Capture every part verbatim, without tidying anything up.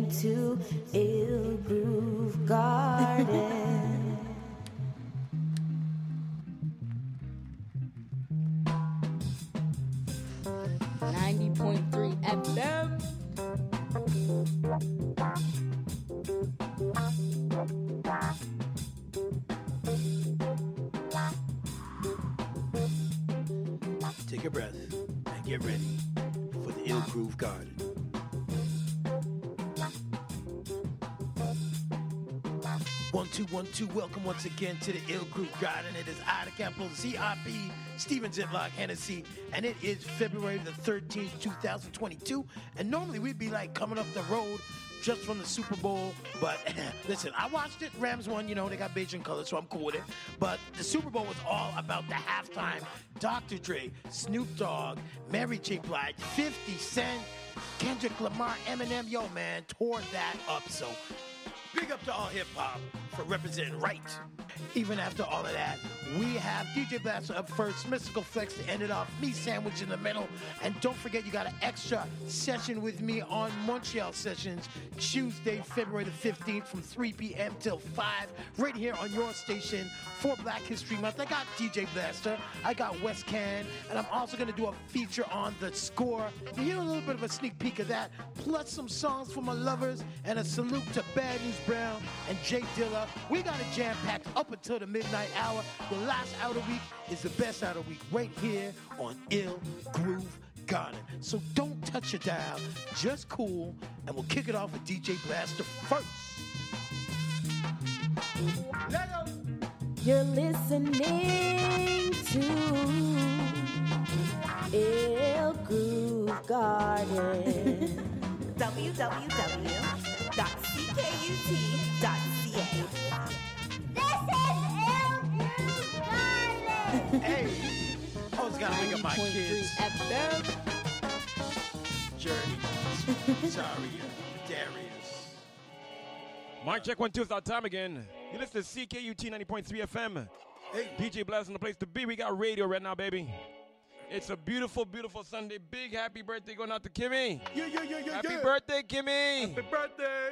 into Ill Groove Garden. ninety point three F M. Take a breath and get ready for the Ill Groove Garden. One, two, one, two. Welcome once again to the Ill Groove Garden. It is I, the capital Z I P, Steven Zitlock Hennessy, and it is February the thirteenth, twenty twenty-two. And normally we'd be like coming up the road just from the Super Bowl, but listen, I watched it. Rams won, you know, they got Beijing colors, so I'm cool with it. But the Super Bowl was all about the halftime. Doctor Dre, Snoop Dogg, Mary J. Blige, fifty Cent, Kendrick Lamar, Eminem, yo, man, tore that up. So big up to all hip-hop for representing right. Even after all of that, we have D J Blaster up first, Mystical Flex to end it off, me sandwich in the middle, and don't forget you got an extra session with me on Montreal Sessions, Tuesday, February the fifteenth from three p.m. till five, right here on your station for Black History Month. I got D J Blaster, I got West Can, and I'm also going to do a feature on The Score. You hear a little bit of a sneak peek of that, plus some songs for my lovers, and a salute to Bad News Brown and Jay Dilla. We got a jam-packed up until the midnight hour. The last hour of the week is the best hour of the week right here on Ill Groove Garden. So don't touch your dial, just cool, and we'll kick it off with D J Blaster first. Let go. You're listening to Ill Groove Garden. w w w dot c k u t dot c a. Hey, I always gotta wake up my kids. Journey, sorry, Darius. Mic check one two, it's our time again. You listen to C K U T ninety point three F M. Hey, D J Blast in the place to be. We got radio right now, baby. It's a beautiful, beautiful Sunday. Big happy birthday going out to Kimmy. Yeah, yeah, yeah, yeah, Happy yeah. birthday, Kimmy. Happy birthday.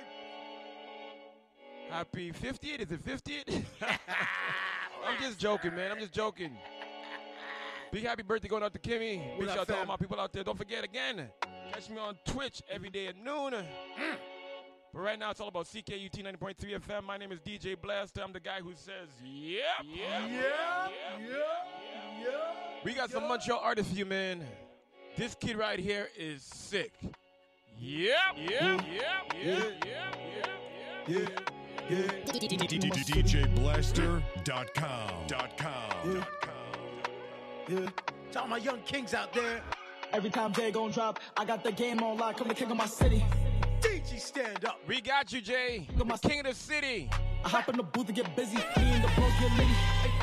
Happy fiftieth. Is it fiftieth? I'm just joking, man. I'm just joking. Big happy birthday going out to Kimmy. Big shout out to all my people out there. Don't forget again, catch me on Twitch every day at noon. Mm. But right now, it's all about C K U T ninety point three F M. My name is D J Blaster. I'm the guy who says, yep, yep, Yeah, yep, yeah, yeah. We got some Montreal artists for you, man. This kid right here is sick. Yep, yep, yep, yep, yep, yep, Yeah, D J Blaster dot com. Dot com. yeah. Yeah. To all my young kings out there, Every time Jay gon' drop, I got the game on lock. I'm the king of my city. D J stand up. We got you, Jay. The king of the city. I hop in the booth to get busy. Me and the bros get litty.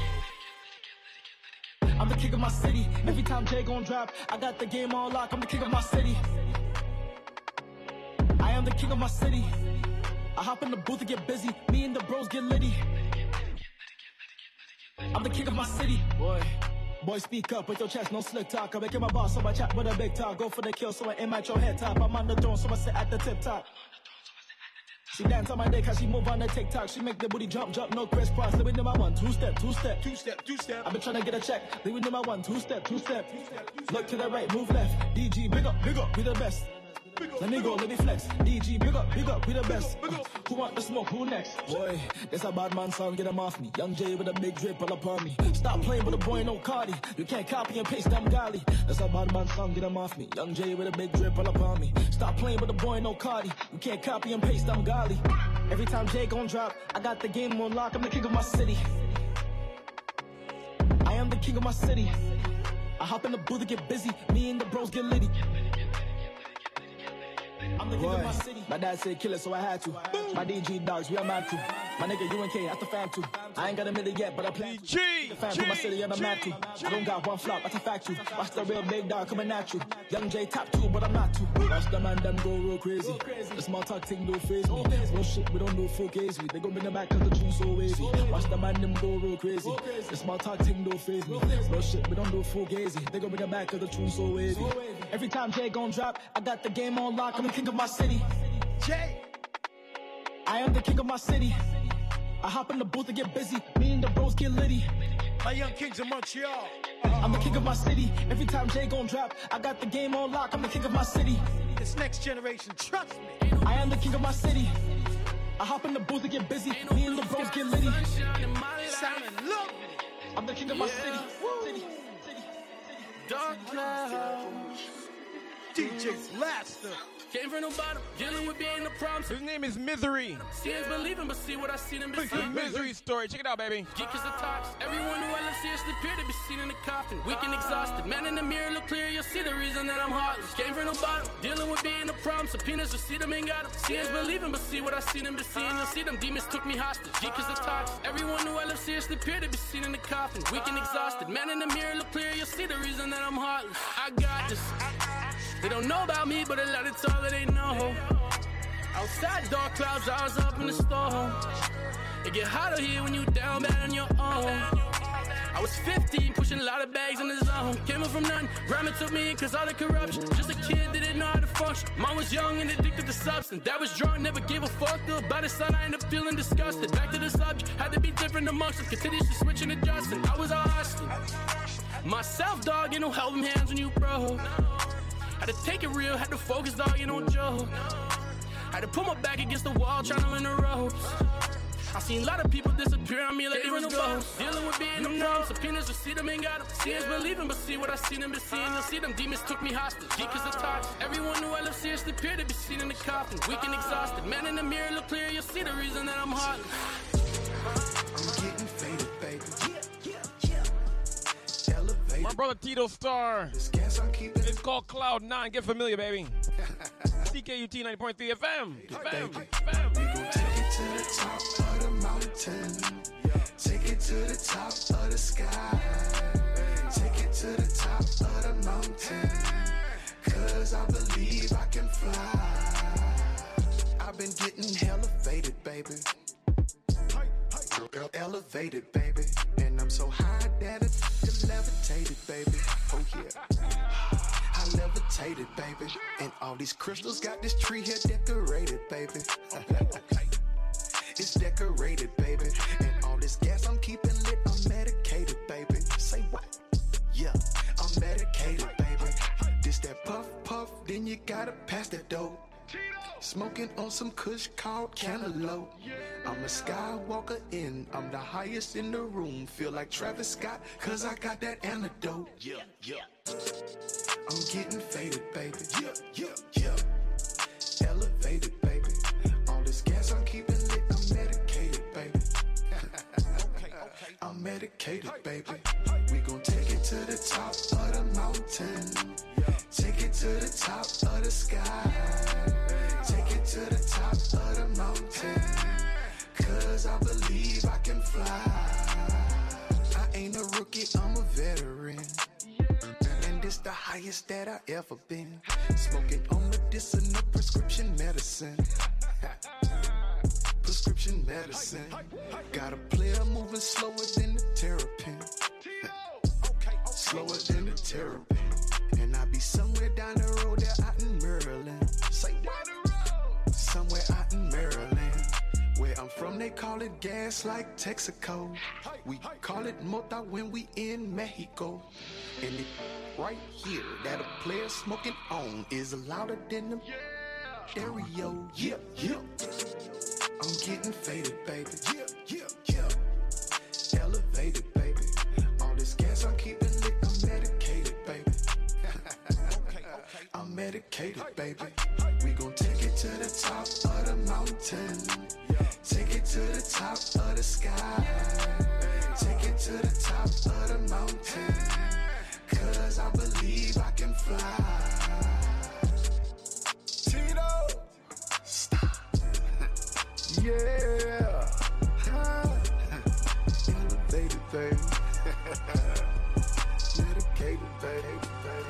I'm the king of my city. Every time Jay gon' drop, I got the game on lock. I'm the king of my city. I am the king of my city. I hop in the booth to get busy. Me and the bros get litty. I'm the king of my city. Boy. Boy, speak up with your chest, no slick talk. I'm making my boss, so I chat with a big talk. Go for the kill, so I aim at your head top. I'm on the throne, so I sit at the tip top. She dance on my dick, cause she move on the TikTok. She make the booty jump, jump, no crisscross. Living in my one, two step, two step. Two step, two step. I've been trying to get a check. Living in my one, two step, two step. Look to the right, move left. D G, big up, big up, we the best. Let me go, let me flex. D G, big up, big up, we the best. Uh, who want the smoke, who next? Boy, this a bad man song, get him off me. Young Jay with a big drip all upon me. Stop playing with a boy, no Cardi. You can't copy and paste them golly. That's a bad man song, get him off me. Young Jay with a big drip all upon me. Stop playing with a boy, no Cardi. You can't copy and paste them golly. Every time Jay gon' drop, I got the game on lock. I'm the king of my city. I am the king of my city. I hop in the booth to get busy. Me and the bros get litty. I'm the king of my city. My dad said kill it, so I had to. Boom. My D G dogs, we are mad too. My nigga U N K, at the fam too. I ain't got a million yet, but I play G, the fam for my city, and I'm mad too. I don't got one flop, that's a fact too. Watch the real big dog coming at you. Young J top two, but I'm not too. Watch the man, them go real crazy. The small talk thing don't phase me. No shit, we don't do full gazy. They gon' bring it back cause the tune's so wavy. Watch the man, them go real crazy. The small talk thing don't phase me. No shit, we don't do full gazy. They gon' bring it back cause the tune's so wavy. Every time Jay gon' drop, I got the game on lock. I'm the king of my city. Jay, I am the king of my city. I hop in the booth and get busy. Me and the bros get litty. My young kings of Montreal. I'm the king of my city. Every time Jay gon' drop, I got the game on lock. I'm the king of my city. This next generation, trust me. I am the king of my city. I hop in the booth and get busy. Me and the bros get litty. Sounding lovely. I'm the king of my city. City, city, city. Dark clouds. D J Blaster. Came from the bottom, dealing with being the problem. His name is Misery. See is believing, but see what I see them be The seen. Misery story. Check it out, baby. Geek is the tox. Everyone who I love seriously appear to be seen in the coffin. Weak and exhausted. Man in the mirror look clear, you'll see the reason that I'm heartless. Came from the bottom, dealing with being the problem. Subpoenas to see them ain't got them. See is believing, but see what I see them be seeing. You'll see them demons took me hostage. Geek is the tox. Everyone who I love seriously appear to be seen in the coffin. Weak and exhausted. Man in the mirror look clear, you'll see the reason that I'm heartless. I got this. They don't know about me, but a lot of all that they know. Outside dark clouds, I was up in the storm. It get hotter here when you down bad on your own. I was fifteen, pushing a lot of bags in the zone. Came up from nothing, grandma took me in cause all the corruption. Just a kid that didn't know how to function. Mom was young and addicted to substance. Dad was drunk, never gave a fuck though. By the sun, I ended up feeling disgusted. Back to the subject, had to be different amongst us. Continuously switching, adjusting. I was all hustling. Myself, dog, you know, helping hands when you broke. Had to take it real, had to focus, dog, you don't joke. Had to put my back against the wall, trying to learn the ropes. I seen a lot of people disappear on me like they was ghosts. Dealing with being the problem, subpoenas to see them ain't got them. See is believing, but see what I seen them be seeing. You'll see them demons took me hostage. Geek is the tox. Everyone who I love seriously appear to be seen in the coffin. Weak and exhausted. Man in the mirror look clear, you'll see the reason that I'm heartless. I'm getting faded, baby. Elevated. My brother Tito Star. This gas I'm keeping. It's called Cloud nine. Get familiar, baby. C K U T ninety point three F M. F M. F M. We gon' take it to the top of the mountain. Take it to the top of the sky. Take it to the top of the mountain. Cause I believe I can fly. I've been getting hella faded, baby. Elevated, baby. And I'm so high that it's levitated, baby. Oh yeah. I levitated, baby. And all these crystals got this tree here decorated, baby. It's decorated, baby. And all this gas I'm keeping lit, I'm medicated, baby. Say what? Yeah, I'm medicated, baby. This that puff, puff, then you gotta pass that dope. Smoking on some kush called Cantaloupe. I'm a skywalker in, I'm the highest in the room. Feel like Travis Scott, cause I got that antidote. Yeah, yeah. I'm getting faded, baby. Yeah, yeah, yeah. Elevated, baby. All this gas I'm keeping lit, I'm medicated, baby. Okay, okay. I'm medicated, baby. We gon' take it to the top of the mountain. Take it to the top of the sky. Take it to the top of the mountain. Cause I believe I can fly. I ain't a rookie, I'm a veteran. And this the highest that I ever been. Smoking on medicinal prescription medicine. Prescription medicine. Got a player moving slower than the terrapin. Slower than the terrapin. And I be somewhere down the road there out in Maryland. Say what? Somewhere out in Maryland. Where I'm from, they call it gas like Texaco. We call it mota when we in Mexico. And it right here that a player smoking on is louder than the stereo. Yeah, yeah. I'm getting faded, baby. Yeah, yeah, yeah. Elevated, baby. All this gas I'm keeping lit, I'm medicated, baby. Okay, okay. I'm medicated, baby. We gon' take it to the top of the mountain. Take it to the top of the sky. Take it to the top of the mountain. Cause I believe I can fly. Tito! Stop. Yeah. Elevated, baby. Medicated, baby.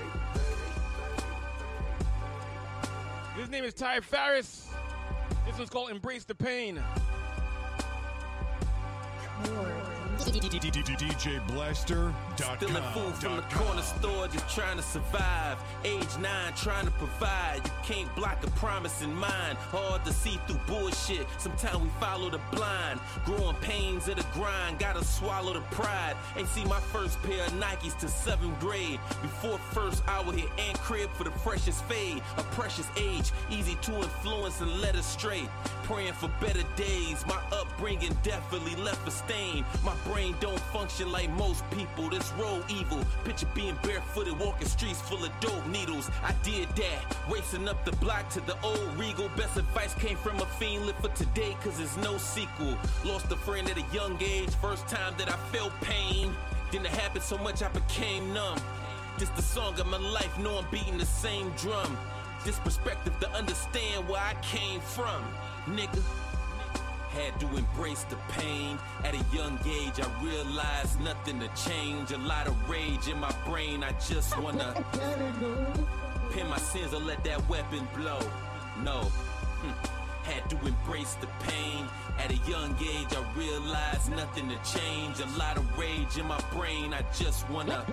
His name is Ty Farris. This one's called Embrace the Pain. You're D J Blaster dot com. Stealing food from the corner store, just trying to survive. Age nine, trying to provide. You can't block a promise in mind. Hard to see through bullshit. Sometimes we follow the blind. Growing pains of the grind, gotta swallow the pride. Ain't see my first pair of Nikes till seventh grade. Before first hour hit and crib for the precious fade. A precious age, easy to influence and led astray. Praying for better days. My upbringing definitely left a stain. My brain don't function like most people. This road evil. Picture being barefooted, walking streets full of dope needles. I did that. Racing up the block to the old Regal. Best advice came from a fiend. Live for today, cause there's no sequel. Lost a friend at a young age. First time that I felt pain. Then it happened so much I became numb. This the song of my life. Know I'm beating the same drum. This perspective to understand where I came from. Nigga. Had to embrace the pain. At a young age, I realized nothing to change. A lot of rage in my brain. I just wanna pin my sins or let that weapon blow. No. Hm. Had to embrace the pain. At a young age, I realized nothing to change. A lot of rage in my brain. I just wanna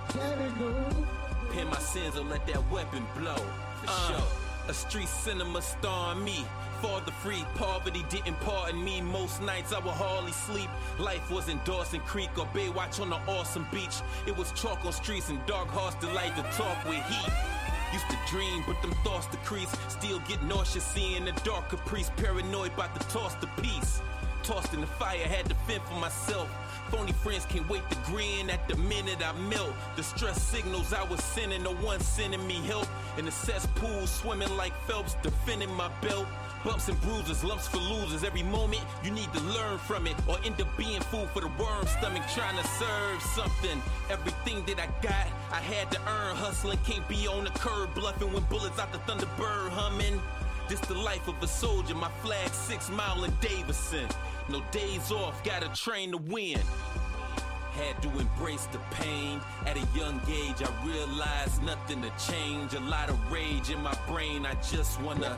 pin my sins or let that weapon blow. For uh, sure. A street cinema star on me. Father free, poverty didn't pardon me. Most nights I would hardly sleep. Life wasn't Dawson Creek or Baywatch on the awesome beach. It was chalk on streets and dark hearts delight to talk with heat. Used to dream, but them thoughts decrease. Still get nauseous seeing the dark caprice. Paranoid about to toss the piece. Tossed in the fire, had to fend for myself. Phony friends can't wait to grin at the minute I melt. The stress signals I was sending, no one sending me help. In the cesspool, swimming like Phelps, defending my belt. Bumps and bruises, lumps for losers. Every moment you need to learn from it, or end up being food for the worm stomach, trying to serve something. Everything that I got, I had to earn. Hustling, can't be on the curb, bluffing when bullets out the Thunderbird humming. This the life of a soldier, my flag six mile in Davison. No days off, gotta train to win. Had to embrace the pain. At a young age, I realized nothing to change. A lot of rage in my brain, I just wanna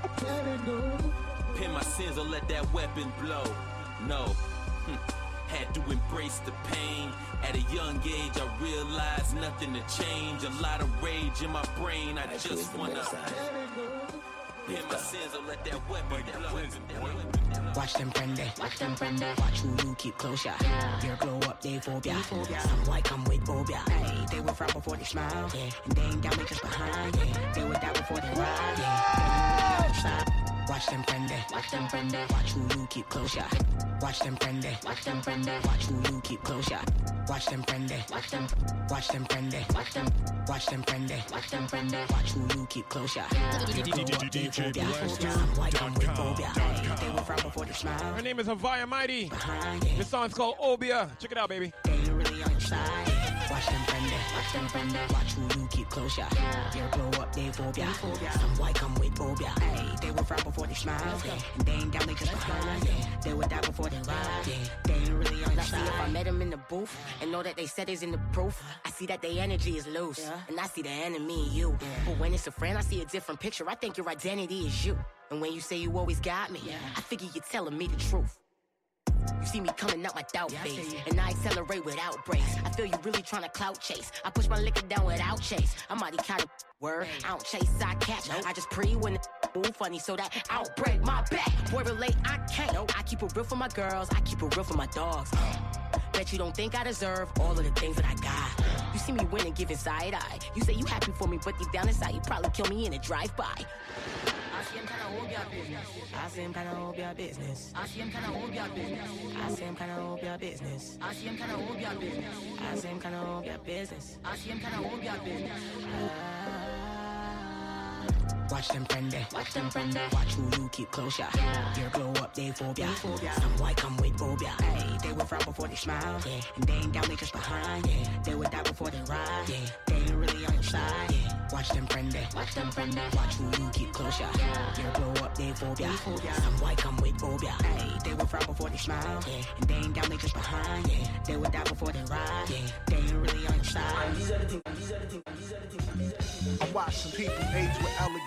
pin my sins or let that weapon blow. No. Hm. Had to embrace the pain. At a young age, I realized nothing to change. A lot of rage in my brain, I just wanna pin my sins or let that weapon blow. Watch them friend it, watch them friend it. Watch who you keep close, yeah. Your glow up, they phobia. Some white come with phobia. Hey, they were from before they smile, yeah. And they ain't got me just behind, yeah. They were down before they ride, yeah. Watch them friend it, watch them friend it. Watch who you keep close, yeah. Watch them friend it, watch them friend it. Watch who you keep close, yeah. Watch them friend it, watch them, watch them friend it. Watch them, watch them friend it, watch them friend it. Watch who you keep close, yeah. Your glow up, they phobia. Some white come with phobia. Hey, they were from before they smile. Her name is Havaya Mighty. This song's called Obia. Check it out, baby. They really on your side. Watch them friend it, watch them friend it. Watch who you keep close, yeah. Your glow up, they phobia. Some white come with phobia. Hey, they were from before they smile, yeah. And they ain't down, they just behind, yeah. They would die before they ride, yeah. They ain't really on your side. See if I met them in the booth and know that they said it's in the proof. I see that their energy is loose, yeah. And I see the enemy in you, yeah. But when it's a friend, I see a different picture. I think your identity is you. And when you say you always got me, yeah. I figure you're telling me the truth. You see me coming out my doubt yeah, phase, and I accelerate without brakes. I feel you really trying to clout chase. I push my liquor down without chase. I'm mighty kind of word. I don't chase, I catch. Nope. I just pre when the move funny, so that outbreak my back. Boy, relate, I can't. Nope. I keep it real for my girls. I keep it real for my dogs. Bet you don't think I deserve all of the things that I got. You see me winning, giving side eye. You say you happy for me, but deep down inside, you probably kill me in a drive-by. I see him kinda hold your business. I see him kinda hold your business. I see him kinda hold your business. I see him kinda hold your business. I see him kinda hold your business. I see him kinda hold your business. I see him kinda hold your business. Watch them friend it, watch them friend it. Watch who you keep close, yeah. Your glow up, they phobia. Some white come with phobia. Hey, they were from before they smile, yeah. And they ain't down, they just behind, yeah. They would die before they ride, yeah. They ain't really on your side, yeah. Watch them friend it, watch them friend it. Watch who you keep close, yeah. Your glow up, they phobia. Some white come with phobia. Hey, they were from before they smile, yeah. And they ain't down, they just behind, yeah. They would die before they ride, yeah. They ain't really on your side. These are the things, these are the things, these are the things, these are the things. I watch some people age with elegance.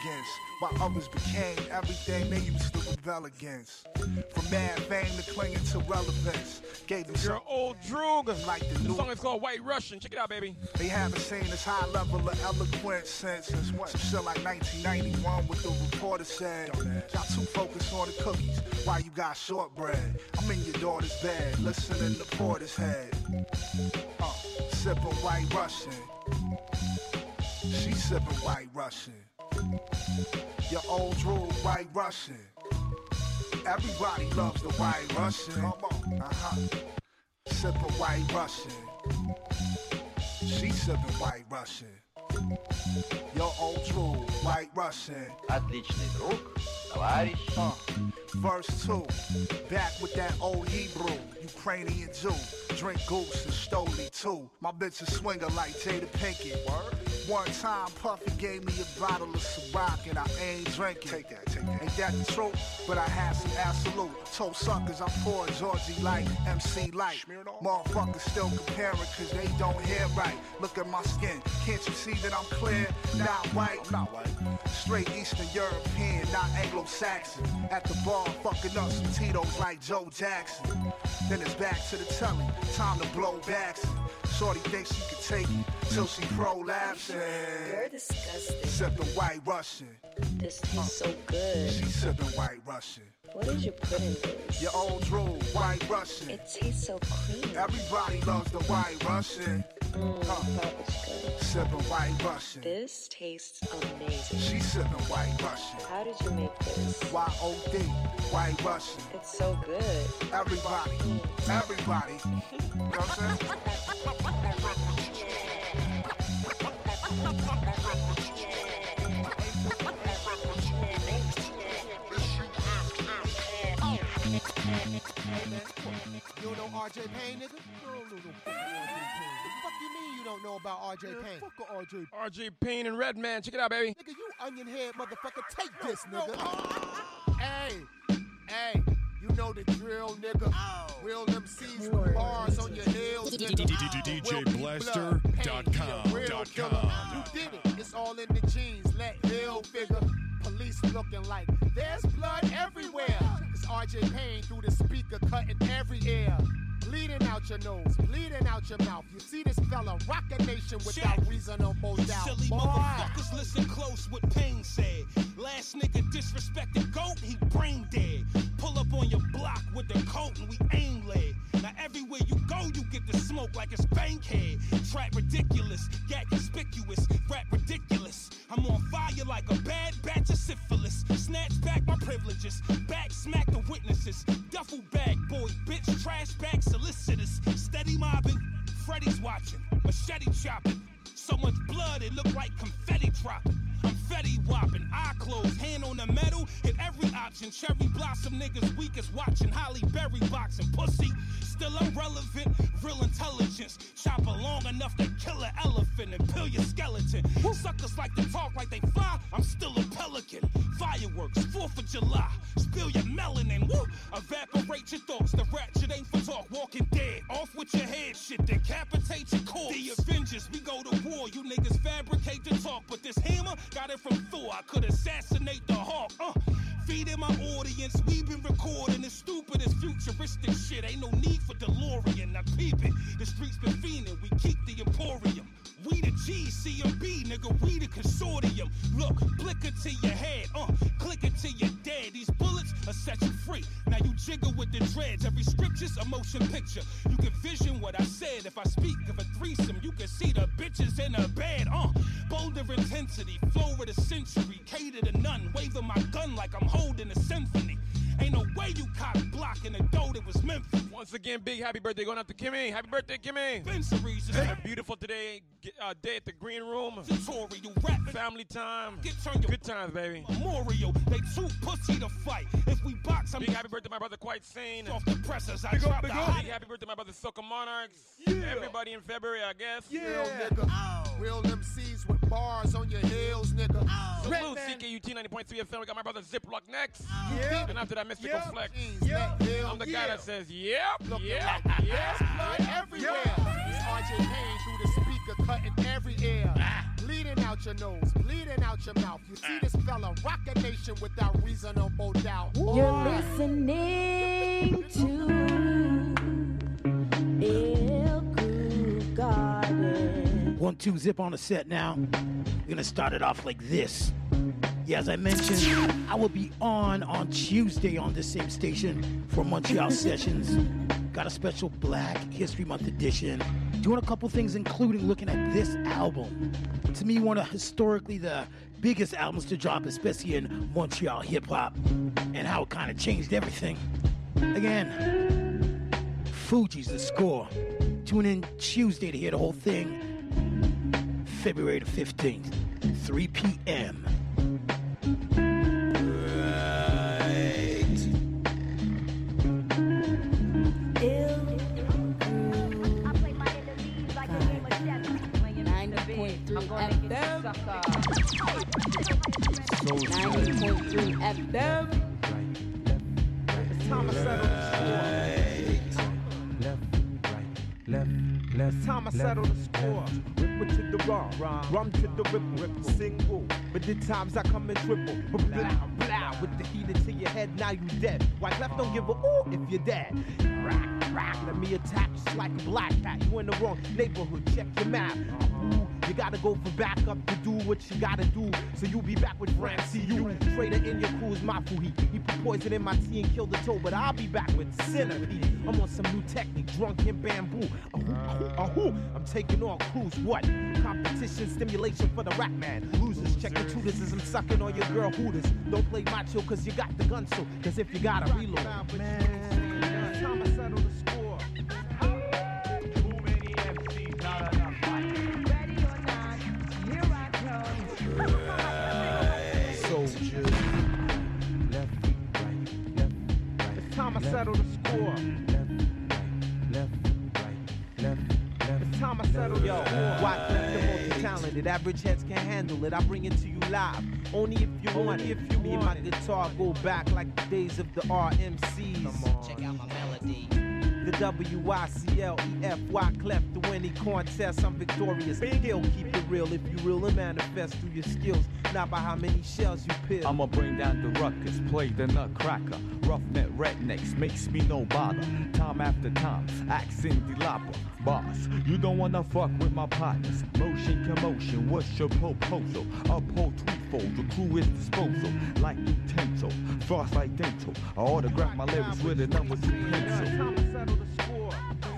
elegance, while others became everything they used to rebel against. From mad fame to clinging to relevance, gave them Your old droog. Like the, the new song is called White Russian. Check it out, baby. They haven't seen this high level of eloquence since since what? Some shit like nineteen ninety-one, what the reporter said. Y'all too focused on the cookies, while you got shortbread. I'm in your daughter's bed, listening to Portishead. Uh, sipping White Russian. She sipping White Russian. Your old drool, White Russian. Everybody loves the White Russian. Come on, uh-huh. Sipping White Russian. She sipping White Russian. Your old drool, White Russian. Отличный друг, товарищ. Uh, verse two, back with that old Hebrew, Ukrainian Jew. Drink goose and Stoli too. My bitch a swinger like Jada Pinkett. Word? One time Puffy gave me a bottle of Ciroc and I ain't drinking. Take that, take that. Ain't that the truth? But I had some absolute. Told suckers I'm poor Georgie like M C Light. Motherfuckers still comparing cause they don't hear right. Look at my skin. Can't you see that I'm clear? Not white. I'm not white. Straight Eastern European, not Anglo-Saxon. At the bar fucking up some Tito's like Joe Jackson. Then it's back to the telly. Time to blow backs. Shorty thinks she can take it till she prolapsing. You're disgusting. Sipping White Russian. This tastes so good. She sipping White Russian. What did you put in this? Your old drool, White Russian. It tastes so creamy. Everybody loves the White Russian. Mm, uh, that was good. Sipping White Russian. This tastes amazing. She sipping White Russian. How did you make this? Y O D, White Russian. It's so good. Everybody, mm. everybody. You know what I'm saying? You don't know R J Payne, nigga? You don't know no fucking R J Payne. What the fuck you mean you don't know about R J Payne? Fuck a R J Payne. R J Payne and Redman. Check it out, baby. Nigga, you onion head motherfucker. Take this, nigga. Hey, hey. You know the drill, nigga. Real M Cs with bars on your heels, nigga. D J Blaster dot com. You did it. It's all in the jeans. Let Hill figure. Police looking like there's blood everywhere. It's R J Payne through the speaker cutting every ear. Bleeding out your nose, bleeding out your mouth. You see this fella rock a nation without Check. reasonable doubt. Silly Boy. Motherfuckers, listen close what Payne said. Last nigga disrespected GOAT, he brain dead. Pull up on your block with the coat and we aim lead. Now everywhere you go, you get the smoke like it's Bankhead. Trap ridiculous, gat conspicuous, rap ridiculous. I'm on fire like a bad batch of syphilis. Snatch back my privileges, back smack the witnesses. Duffel bag boy, bitch, trash bag solicitors. Steady mobbing, Freddy's watching, machete chopping. So much blood it look like confetti dropping. I'm Fetty whopping, eye closed, hand on the metal, hit every option. Cherry blossom niggas weak as watching Holly Berry boxing. Pussy, still irrelevant, real intelligence. Chopper long enough to kill an elephant and peel your skeleton. Suckers like to talk like they fly, I'm still a pelican. Fireworks, fourth of July, spill your melanin, woo. Evaporate your thoughts, the ratchet ain't for talk. Walking dead, off with your head, shit, decapitate your corpse. The Avengers, we go to war, you niggas fabricate the talk. But this hammer, got it from Thor, I could assassinate the Hawk. Uh, feeding my audience, we been recording the stupidest futuristic shit. Ain't no need for DeLorean, now peep it. The streets been fiending, we keep the Emporium. We the G, C M B, nigga, we the consortium. Look, blick it to your head, uh, click it till you're dead. These bullets will set you free. Now you jiggle with the dreads. Every scripture's a motion picture. You can vision what I said. If I speak of a threesome, you can see the bitches in a bed, uh. Bolder intensity, flow of the century. Cater to none, waving my gun like I'm holding a symphony. Ain't no way you cock blocking the dough that was meant for. Once again, big happy birthday going out to Kimmy. Happy birthday, Kimmy. Spenceries. Hey. Beautiful today. Uh, day at the green room. Tutorial rap. Family time. Get turn your good times, baby. Memorial. They too pussy to fight. If we box, I'm big happy birthday, my brother, Quite Sane. Off the presses, I big drop up, big the up. hot. Big happy birthday, my brother, Soca Monarchs. Yeah. Everybody in February, I guess. Yeah, Real nigga. Oh. Real M Cs with bars on your heels, nigga. Oh. Salute, C K U T ninety point three F M. We got my brother Ziploc next. Oh. Yeah. And after that, Mystical yep. Flex. Yep. I'm the yeah. guy that says, yep, Looking yep, like yep. there's blood everywhere. It's R J Payne through the speaker cutting every ear. Ah. Bleeding out out your nose, bleeding out your mouth. You see this fella rock a nation without reasonable doubt. You're listening to Il Groove Garden. One, two, zip on the set now. We're gonna start it off like this. Yeah, as I mentioned, I will be on on Tuesday on this same station for Montreal Sessions. Got a special Black History Month edition. Doing a couple things, including looking at this album. To me, one of historically the biggest albums to drop, especially in Montreal hip-hop, and how it kind of changed everything. Again, Fuji's The Score. Tune in Tuesday to hear the whole thing. February the fifteenth, three p.m. ninety point three F M. ninety point three F M. It's time to settle the score. Left, right, left, left. It's time to settle the score. Ripple to the rum, rum to the ripple, ripple. Single, but the times I come in triple. Blah, blah, with the heater to your head, now you dead. White left don't give a ooh if you're dead. Rock, rock, let me attack just like a black cat. You in the wrong neighborhood, check your map. Ooh, you gotta go for backup to do what you gotta do. So you be back with Francie, you trader in your crew's my He, he put poison in my tea and killed the toe, but I'll be back with Centipede. I'm on some new technique, drunk in bamboo. Ahoo, ahoo, ahoo. I'm taking all clues. What? Competition, stimulation for the rap man. Losers, check the tutors as I'm sucking on your girl hooters. Don't play macho cause you got the gun so, cause if you gotta reload, man, it's time to settle the score. Too many M Cs, not enough fight. Ready or not, here I come. Soldiers. Left, right, left, right. It's time to settle the score. Left, right, left, right. It's time I settle yo. Why left the multi-talented? Average heads can't handle it. I bring it to you live. Only if you want it. If you Me and my guitar go back like the days of the R M Cs. Check out my melody. The W I C L E F Y clef to any contest. I'm victorious. Skill, keep it real if you real and manifest through your skills. Not by how many shells you peel. I'ma bring down the ruckus, play the nutcracker. Roughneck rednecks makes me no bother. Time after time, accent dilapa. Boss, you don't wanna fuck with my partners. Motion commotion, what's your proposal? Uphold threefold, the crew is disposal. Like utensil, frost like dental. I autograph my lyrics with a number two pencil. Settle the score.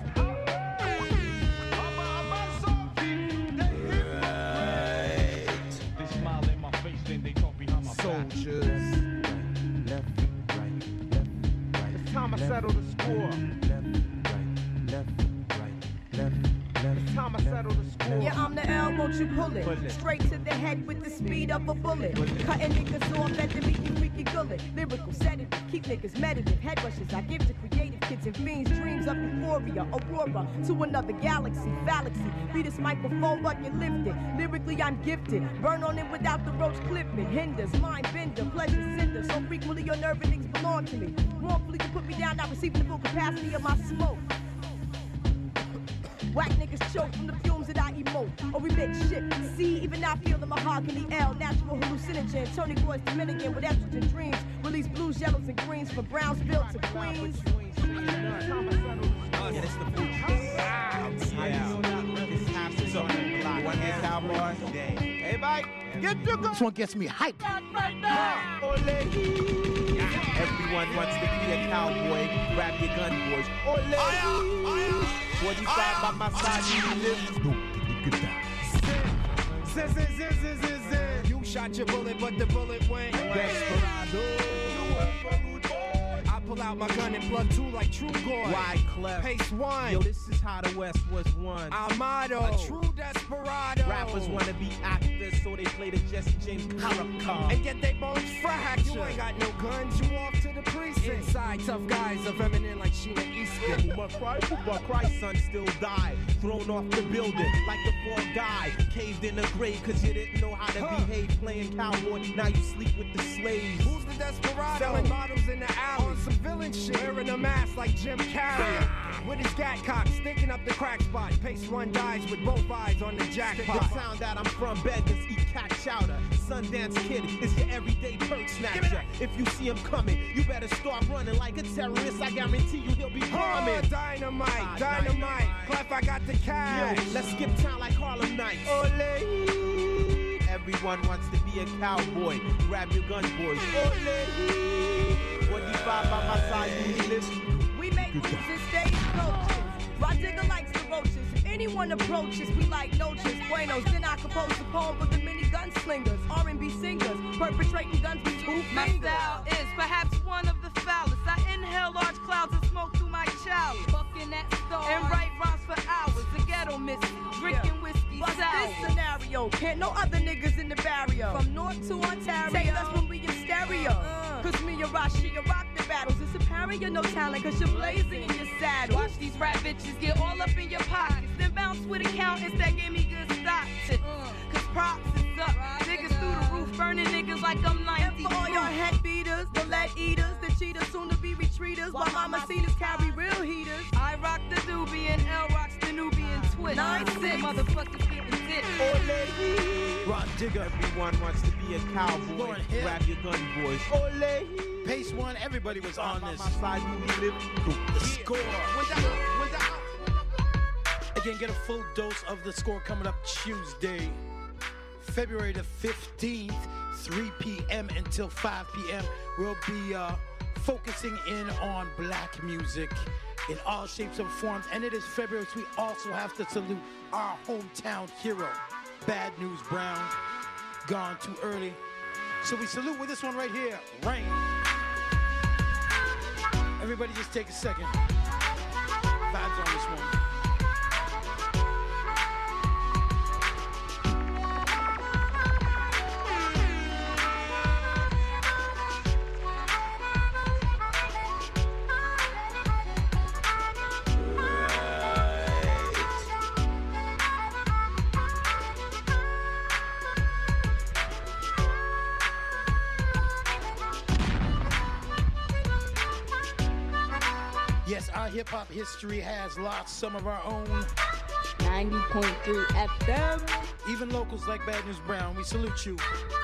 They smile in my face, then they talk behind my back. Soldiers. Left, right, left, right. It's time to settle the score. Left, right, left, right, left. It's time I settle the score. Yeah, I'm the L, won't you pull it? Pull it. Straight to the head with the speed of a bullet. Cutting niggas off at the meet you freaky gullet. Lyrical sedative, keep niggas meditative. Head rushes I give to creative kids and fiends. Dreams of euphoria, aurora to another galaxy, galaxy. Be this microphone but you lift it. Lyrically I'm gifted. Burn on it without the roach clipping. Hinders, mind bender, pleasure cinder. So frequently your nerve endings belong to me. Wrongfully you put me down, not receiving the full capacity of my smoke. Whack niggas choke from the fumes that I emote. Or we make shit. See, even I feel the mahogany L. Natural hallucinogen. Tony Boy's Dominican with estrogen dreams. Release blues, yellows, and greens from Brownsville to Queens. Yeah, it's the food. Yeah. This happens on the block. One get cowboy. Everybody, get your gun. This one gets me hyped. Right now. Ole. Everyone wants to be a cowboy. Grab your gun, boys. Ole. forty-five by my side, you live. No, get that. Zin, zin, zin, zin, zin, zin. You shot your bullet, but the bullet went. Desperado. I pull out my gun and plug two like True Gore. Why clef? Pace one. Yo, this is how the West was won. Our motto. A true desperado. Rappers wanna be actors, so they play the Jesse James character. And get they bones fractured. You ain't got no guns, you off to the precinct. Inside, tough guys are feminine like Sheila Easton. Who but cry, who but cry, son still died. Thrown off the building like the fourth guy. Caved in the grave cause you didn't know how to huh. behave. Playing cowboy, now you sleep with the slaves. Who's the desperado? Selling bottles in the alley. On some villain shit. Wearing a mask like Jim Carrey. With his gat cock, stinking up the crack spot. Pace one dies with both eyes on the jackpot. The sound that I'm from, beggars eat cat chowder. Sundance Kid is your everyday perk snatcher. If you see him coming, you better start running like a terrorist. I guarantee you he'll be bombing. Oh, dynamite, ah, dynamite. dynamite. Clef, I got the cash. Yo, let's skip town like Harlem Nights. Ole. Everyone wants to be a cowboy. Grab your gun, boys. Ole. twenty-five by my side, you live. We make moves and stage coaches. Rod Digger likes the roaches. If anyone approaches, we like noches. Buenos, then I compose a poem for the mini gunslingers. R and B singers, perpetrating guns with two My fingers. style is perhaps one of the foulest. I inhale large clouds and smoke through my chalice. Fucking that star and write rhymes for hours. The ghetto missing, drinking yeah. whiskey Bust sour. this scenario, can't no other niggas in the barrio. From North to Ontario, say us when we in stereo. Uh. Cause me and Rashi rock the battles. It's a parry, you're no talent, cause you're blazing in your saddle. Watch these rap bitches get all up in your pockets. Then bounce with accountants that give me good stock. Uh. Cause props is up. Right, niggas through the roof, burning niggas like I'm ninety. And for all your head beaters, the lead eaters, the cheaters, soon to be retreaters. While mama cenas carry real heaters. I rock the doobie and L rocks the Nubian twist. Nine six motherfuckers getting dick. Ole. Rod Digger, everyone wants to be a cowboy. Grab your gun, boys. Ole. Pace one, everybody was on this. My side, you live. The score. Again, get a full dose of the score coming up Tuesday, February the fifteenth, three p.m. until five p.m. We'll be uh, focusing in on black music in all shapes and forms. And it is February, so we also have to salute our hometown hero, Bad News Brown, gone too early. So we salute with this one right here, Rain. Everybody just take a second. Vibes on this one. Yes, our hip-hop history has lost some of our own. ninety point three F M. Even locals like Bad News Brown, we salute you.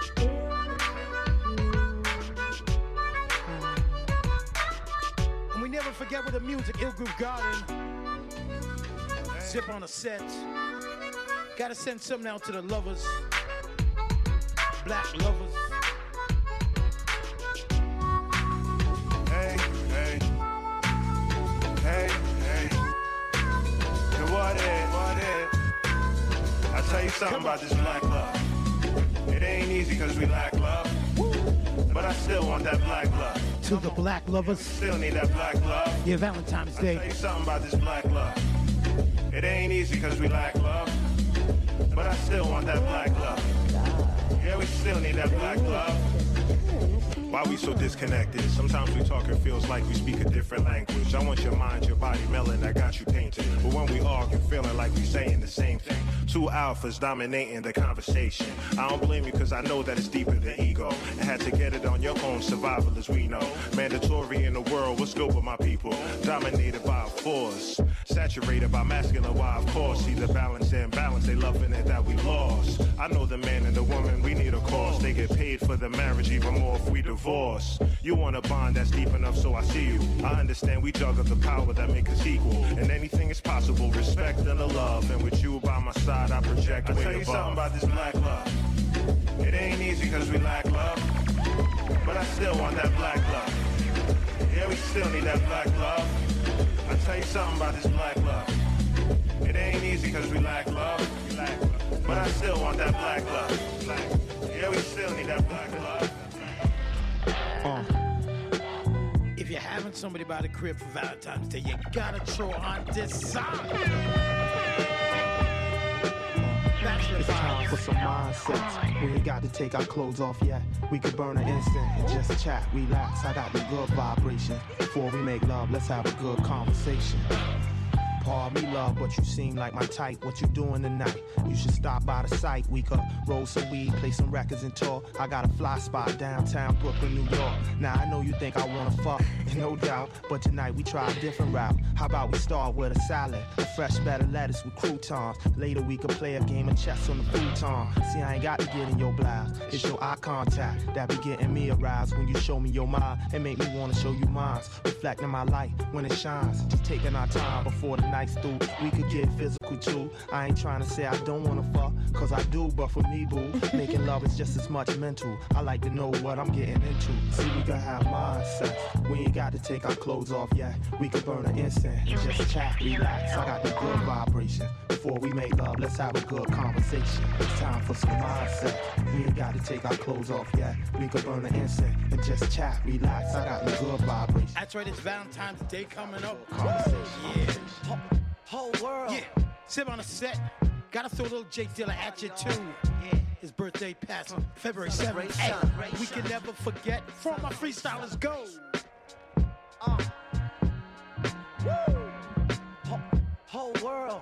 And we never forget with the music, Ill Groove Garden. Zip on a set. Gotta send something out to the lovers. Black lovers. Hey, hey. Hey, hey, so what it, what it? I'll tell you something about this black love. It ain't easy cause we lack love, but I still want that black love. To the black lovers. Still need that black love. Yeah, Valentine's Day. I'll tell you something about this black love. It ain't easy cause we lack love, but I still want that black love. Yeah, we still need that black love. Why we so disconnected? Sometimes we talk, it feels like we speak a different language. I want your mind, your body, melon, I got you painted. But when we argue, feeling like we saying the same thing. Two alphas dominating the conversation. I don't blame you cause I know that it's deeper than ego. I had to get it on your own, survival as we know. Mandatory in the world, what's good with my people? Dominated by a force, saturated by masculine, why of course. See the balance and balance, they loving it that we lost. I know the man and the woman, we need a cause. They get paid for the marriage even more if we divorce. You want a bond that's deep enough so I see you. I understand we juggle the power that make us equal. And anything is possible, respect and the love. And with you by my side, I project way above. I'll tell you something about this black love. It ain't easy cause we lack love, but I still want that black love. Yeah, we still need that black love. I'll tell you something about this black love. It ain't easy cause we lack love, we lack love, but I still want that black love. Black. Yeah, we still need that black love. Uh. If you're having somebody by the crib for Valentine's Day, you gotta throw on this song. It's time for some mindsets. We ain't got to take our clothes off yet. We could burn an instant and just chat, relax. I got the good vibration. Before we make love, let's have a good conversation. Pardon me, love, but you seem like my type. What you doing tonight? You should stop by the site. We could roll some weed, play some records and talk. I got a fly spot downtown Brooklyn, New York. Now I know you think I wanna fuck, no doubt, but tonight we try a different route. How about we start with a salad, a fresh bed of lettuce with croutons. Later we could play a game of chess on the futon. See, I ain't got to get in your blouse. It's your eye contact that be getting me aroused. When you show me your mind and make me wanna show you mine. Reflecting my light when it shines. Just taking our time before the night's through. We could get physical too. I ain't trying to say I don't wanna fuck, cause I do, but for me, boo, making love is just as much mental. I like to know what I'm getting into. See, we can have mind sex. We ain't got to take our clothes off yet. We could burn an incense and just chat, relax. I got the good vibration. Before we make love, let's have a good conversation. It's time for some mind sex. We ain't got to take our clothes off yet. We could burn an incense and just chat, relax. I got the good vibration. That's right, it's Valentine's Day coming up. Conversation. Yeah. Whole, whole world. Yeah. Sit on the set. Gotta throw a little Jay Dilla at you too. Yeah. His birthday passed February seventh. Hey, we can never forget. For my freestylers, go. Uh. Woo. Whole, whole world.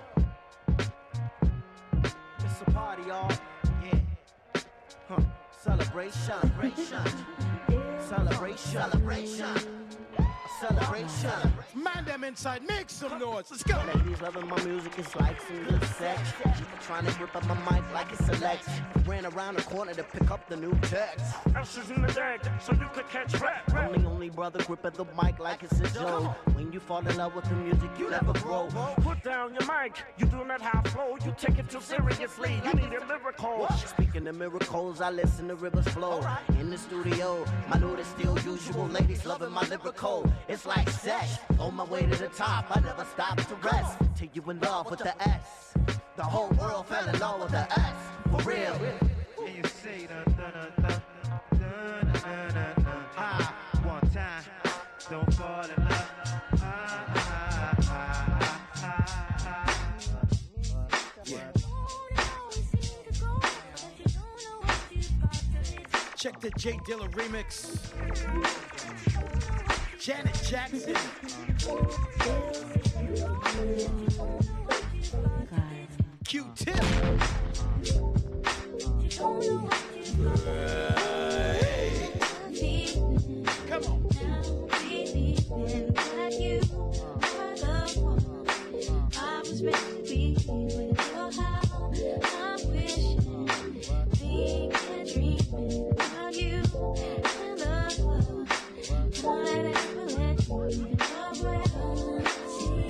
It's a party, y'all. Yeah. Huh. Celebration. Celebration. Celebration. Celebration. Celebration. Man them inside, make some noise. Let's go. Ladies loving my music, it's like some good sex. Trying to grip up my mic like it's a Lex. Ran around the corner to pick up the new text. Usher's in the deck, so you could catch rap. I'm the only brother gripping the mic like it's a joke. When you fall in love with the music, you never grow. Put down your mic, you do not have flow. You take it too seriously, you need a miracle. Speaking of miracles, I listen to rivers flow. In the studio, my mood is still usual. Ladies loving my lyrical. It's like sex, on my way to the top, I never stop to rest. Till you in love with the S. The whole world fell in love with the S. For real. And you say dun dun dun dun dun dun dun dun. Ah, one time, don't fall in love. Ah, ah, ah, ah, ah. Yeah. Check the Jay Dilla remix. Janet Jackson. Q-Tip. Hey. Come on. I was meant to be with your house. I'm wishing, thinking, dreaming about you and the love. All that ever let you around. See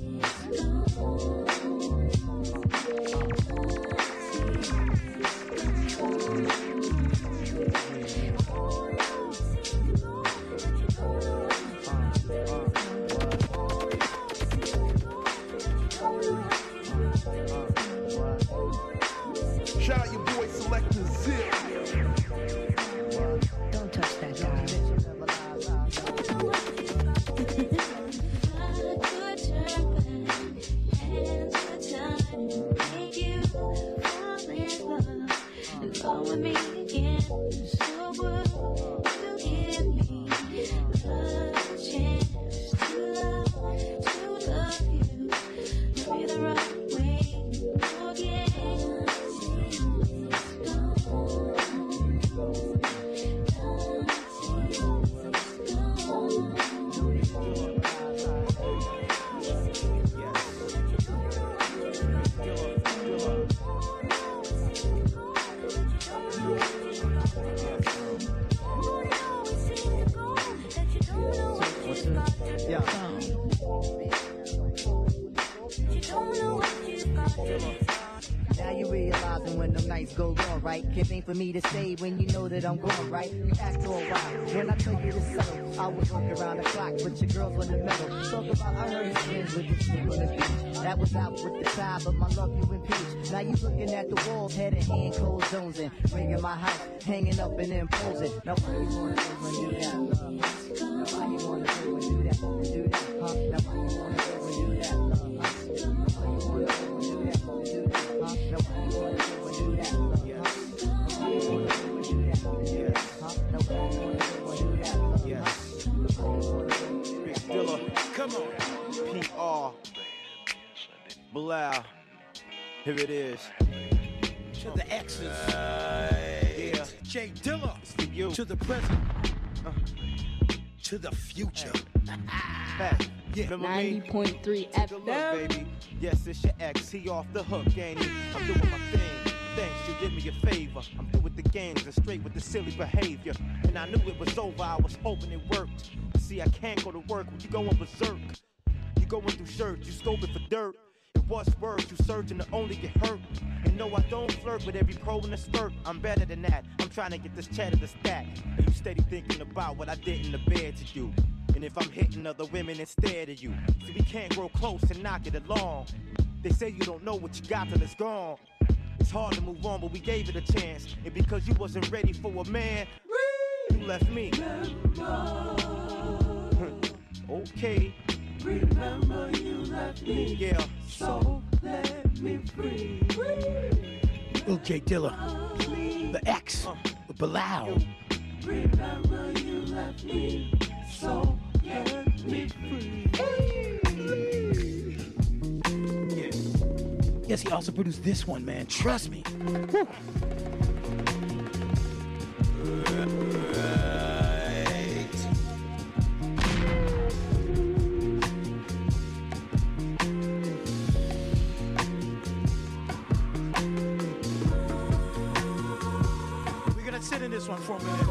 Shout out your boy Selector Zip. Don't touch that guy. Come with me again, so would you give me a chance to love, to love you, maybe the right way again. Yeah. Now you realizing when them nights go wrong, right? Can't think for me to stay when you know that I'm gone, right? You act all wild when I tell you to settle. I was working around the clock, but your girls were in the middle. Talk about I heard his friends with the chick on the beach. That was out with the time, but my love you impeach. Now you looking at the walls, head and hand, closed zones and ringing my house, hanging up and imposing. Now why you wanna do when you that love? Now why you wanna do when you that and do that? Huh? Now why you wanna do when you that love? Huh? Why you wanna do when you that and do that? Huh? Now why you wanna do when you that love? Huh? Why you wanna do when you that and do that? Huh? Now why you wanna do when you that love? Huh? Big Dilla. Come on. P R. Here it is. To the X's. Yeah. Jay Dilla. It's for you. To the present. Uh, to the future. Hey, yeah. ninety point three F M. Baby. Yes, it's your ex. He off the hook, ain't he? I'm doing my thing. Thanks, you did me a favor. I'm through with the games and straight with the silly behavior. And I knew it was over. I was hoping it worked. See, I can't go to work when you going berserk. You going through shirts, you scoping for dirt. It was worse, you searching to only get hurt. And no, I don't flirt with every pro in the skirt. I'm better than that. I'm trying to get this cheddar to stack. And you steady thinking about what I did in the bed to you. And if I'm hitting other women instead of you. So we can't grow close and knock it along. They say you don't know what you got till it's gone. It's hard to move on, but we gave it a chance. And because you wasn't ready for a man, you left me. Okay. Remember you left me. Yeah. So let me free. Lil J Dilla. The X. Uh. With Bilal. Remember you left me. So let me free. Yeah. Yes, he also produced this one, man. Trust me. Woo. We're gonna sit in this one for a minute.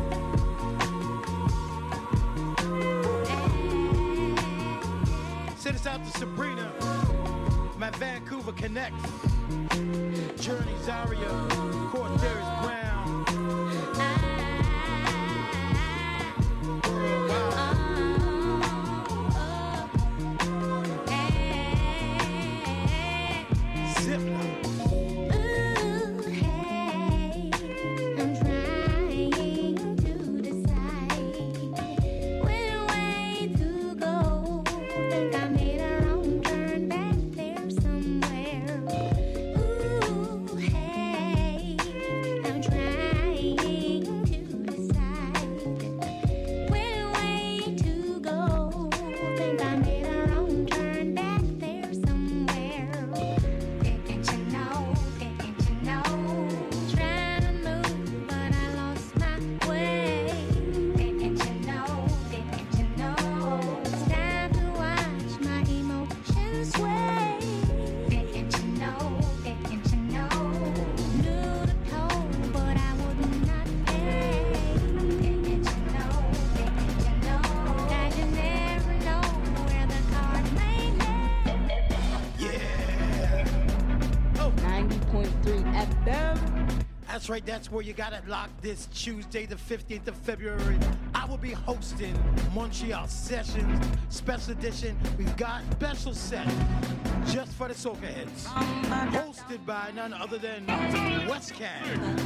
Send us out to Sabrina, my Vancouver Connect, Journey Zaria, Cortez Brown. That's right, that's where you got it locked this Tuesday, the fifteenth of February. I will be hosting Montreal Sessions, special edition. We've got special set just for the soca heads. Hosted by none other than Westcan.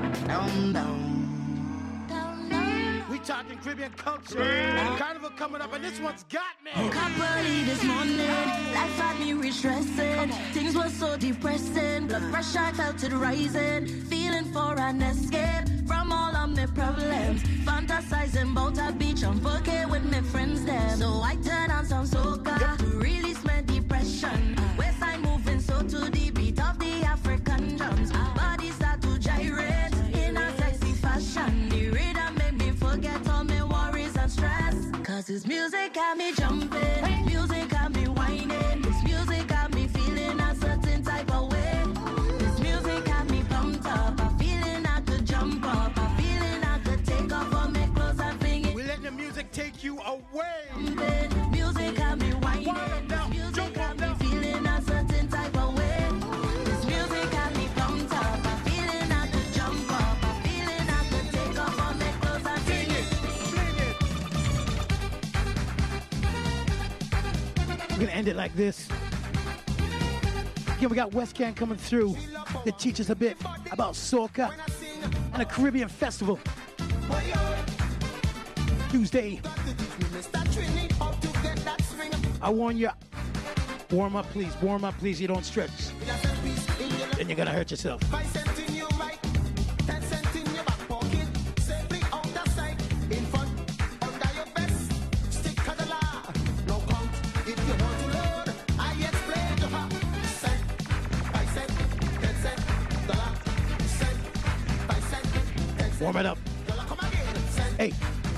We talking Caribbean culture. Carnival coming up, and this one's got me. Got early this morning, life had me restressing. Things were so depressing, blood pressure felt it rising. Feeling for an escape from all of my problems. Fantasizing about a beach on bouquet with my friends then. So I turn on some soca to release my depression. Waistline moving so to the beat of the African drums. Body start to gyrate in a sexy fashion. The rhythm made me forget all my worries and stress. Cause this music got me jumping, music got me whining. This music got me feeling a certain type of way. This music got me pumped up, a feeling I could jump up, a feeling I could take off all my clothes and fingers. We let the music take you away. Music got me whining, this music got me feeling a certain type of way. This music got me pumped up, a feeling I could jump up, a feeling I could take off all my clothes and fingers. We're gonna end it like this. Again, we got Westcan coming through to teach us a bit about soca and a Caribbean festival. Tuesday. I warn you, warm up please, warm up please, you don't stretch. Then you're gonna hurt yourself. Warm it up. Hey.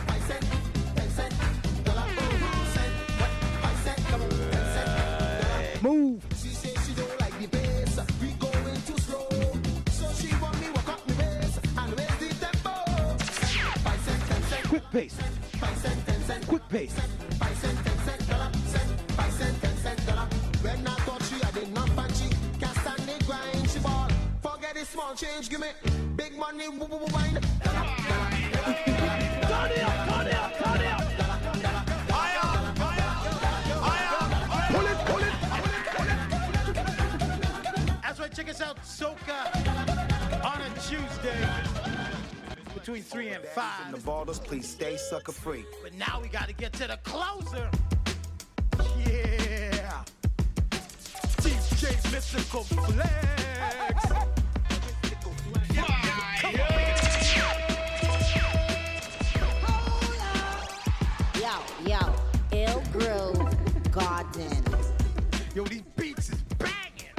Move. She say she don't like the bass. We going too slow. So she want me walk up the bass and raise the tempo. Five cent, ten cent. Quick pace. Five cent, ten cent. Quick pace. Five cent, ten cent. Dollar cent. Five cent, ten cent. Dollar. When I thought she had enough punchy, can't stand the grind. She ball. Forget the small change. Give me big money. Woo woo woo wine. Turn it up. Turn it up. Turn it up. Check us out, Soca, on a Tuesday between three and five. The borders, please stay sucker free. But now we got to get to the closer. Yeah, D J Mystical Flex. Yo, yo, Ill Groove Garden. Yo, these beats is banging.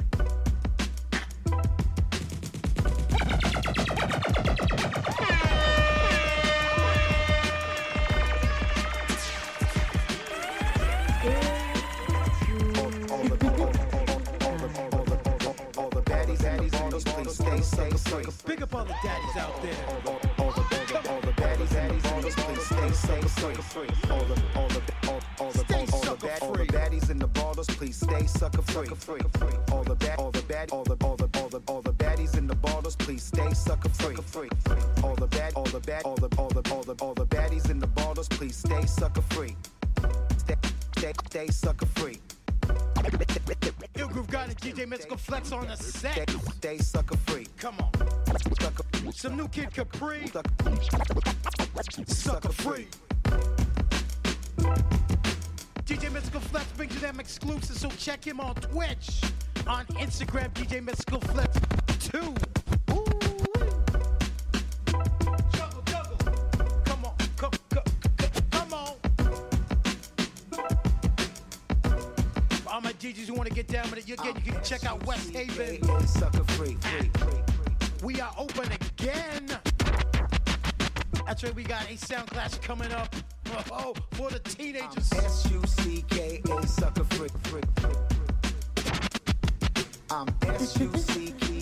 Big up all the daddies out there. All the, all the, all the baddies and these ballers, please stay sucker free. All the, all the, all, all the, all, all the bad, all the baddies and the ballers, please stay sucker free. All the bad, all the bad, all the, all the, all the, all the baddies and the ballers, please stay sucker free. All the bad, all the bad, all the, all the, all the, all the baddies and the ballers, please stay sucker free. Stay, stay, stay sucker free. Ill Groove got a D J Mystical Flex on the set. Stay sucker free. Come on. Some new Kid Capri. Sucker free. D J Mystical Flex brings you them exclusives, so check him on Twitch. On Instagram, D J Mystical Flex two. Ooh. Juggle, juggle. Come on, come, come, come on. For all my D Js who want to get down with it, again, you can check out West Haven. Sucker free. We are open again. That's right, we got a sound clash coming up. Oh, for the teenagers. S U C K A sucker free. I'm S U C K.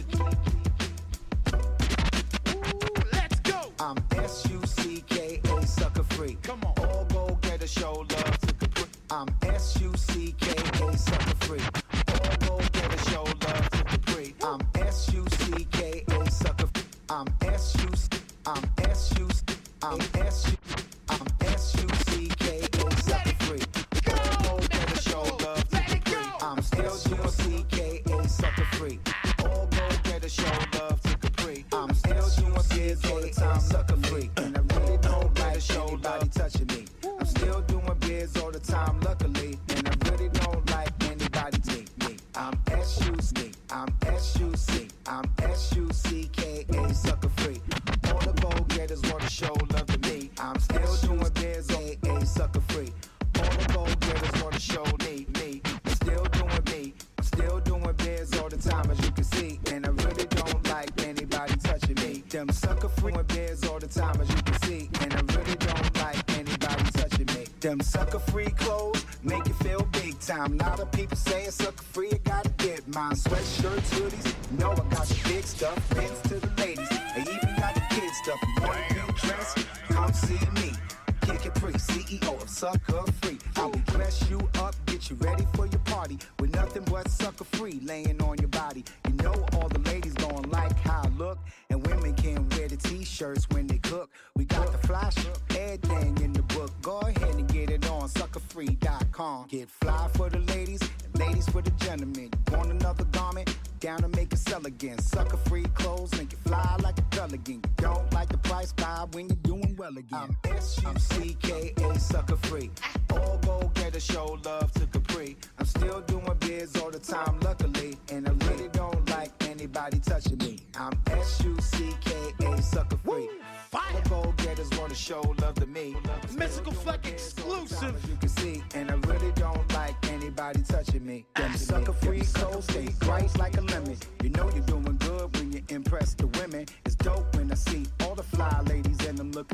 Let's go. I'm S U C K A sucker free. Come on. All go get a show love to Capri. I'm S U C K A sucker free. All go get a show love to Capri. I'm S U C K A sucker free. I'm S U C. I'm S U C. I'm S U. I'm S U C K A sucker free. All go get a show love to Capri. I'm still S U C K A sucker free. All go get a show love to Capri. I'm still doing biz all the time sucker free. And I really don't like anybody touching me. I'm still doing biz all the time luckily. And I really don't like anybody take me. I'm S U C. I'm S U C. I'm S U C K A sucker free. All the go-getters want to show love to me. I'm still doing biz A A sucker free. All the go-getters want to show me, me. I'm still doing me. I'm still doing biz all the time as you can see. And I really don't like anybody touching me. Them sucker free biz all the time as you can see. And I really don't like anybody touching me. Them sucker free clothes make you feel big time. A lot of people say it's sucker free, I gotta get mine. Sweatshirts, hoodies, you know I got the big stuff. Pins to the ladies, I even got the kids stuff. Want a new dress? Come see me. Kid Capri, C E O of Sucker Free. I will dress you up, get you ready for your party with nothing but sucker free laying on your body. You know all the ladies gon' like how I look, and women can wear the t-shirts when they cook. We got the flash, everything in the book. Go ahead and get it on sucker free dot com. Get fly for the ladies, and ladies for the gentlemen. You want another garment? Down to make it sell again. Sucker free clothes make it fly like a pelican. You don't like the price, buy when you're doing well again. I'm S U C K A sucker free. All go get a show love to Capri. I'm still doing biz all the time luckily. And I really don't like anybody touching me. I'm S U C K A sucker free. All go getters want to show love to me. Mystical Flex exclusive. You can see, and I really don't like anybody touching me. Them sucker free clothes stay bright like a lemon. You know you're doing good when you impress the women. It's dope when I see all the fly ladies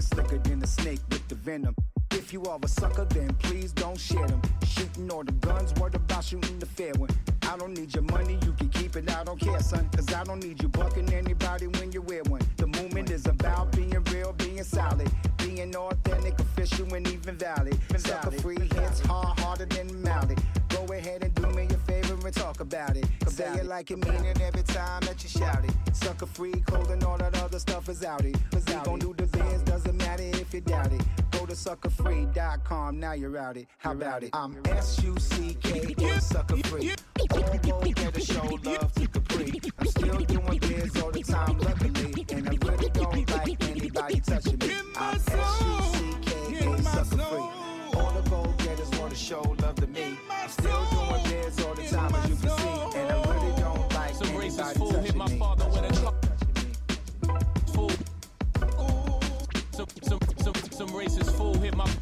niggas slicker than a snake with the venom. If you are a sucker, then please don't share them. Shooting all the guns, word about shooting the fair one. I don't need your money, you can keep it, I don't care, son. Cause I don't need you bucking anybody when you wear one. The movement is about being real, being solid, being authentic, official, and even valid. Sucker free hits hard, harder than mounted. Go ahead and do me a favor and talk about it. Say it like you mean it every time that you shout it. Sucker free, cold, and all that other stuff is out it. Cause we gon' do the biz, doesn't matter if you doubt it. Go to sucker free dot com, now you're out it. How about it? I'm S U C K A, sucker free. All go get a show love to Capri. I'm still doing biz all the time, luckily. And I really don't like anybody touching me. I'm S U C K A, sucker free. All the go getters wanna show love to me. I'm still doing biz all the time, as you can see. And I really don't like some anybody racist fool touching hit my me. father with a car. Some, some, some, some racist fool hit my,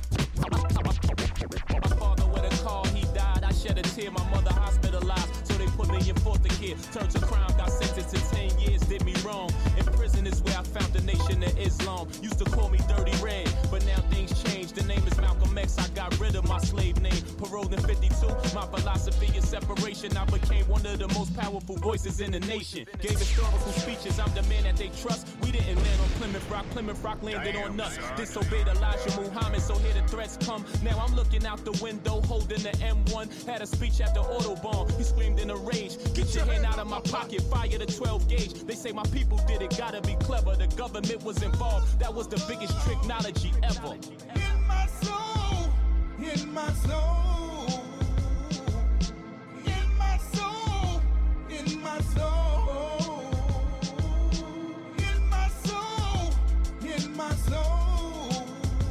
my father with a car. He died. I shed a tear. My mother hospitalized, so they put me in foster care. Turned to crime, got sentenced to ten years. Did me wrong. In prison is where I found the nation of Islam. Used to call me Dirty Red, but now things changed. The name is Malcolm X. I got rid of my slave name. Paroled in fifty-two. My philosophy is separation. I became one of the most powerful voices in the nation. Gave historical speeches. I'm the man that they trust. We didn't land on Plymouth Rock. Plymouth Rock landed on us. Disobeyed Elijah Muhammad, so here the threats come. Now I'm looking out the window, holding the M one. Had a speech at the Autobahn. He screamed in a rage. Get your hand out of my pocket. Fire the twelve gauge. They say my people did it. Gotta be clever. The government was involved. That was the biggest technology ever. In my soul, in my soul, in my soul, in my soul, in my soul, in my soul,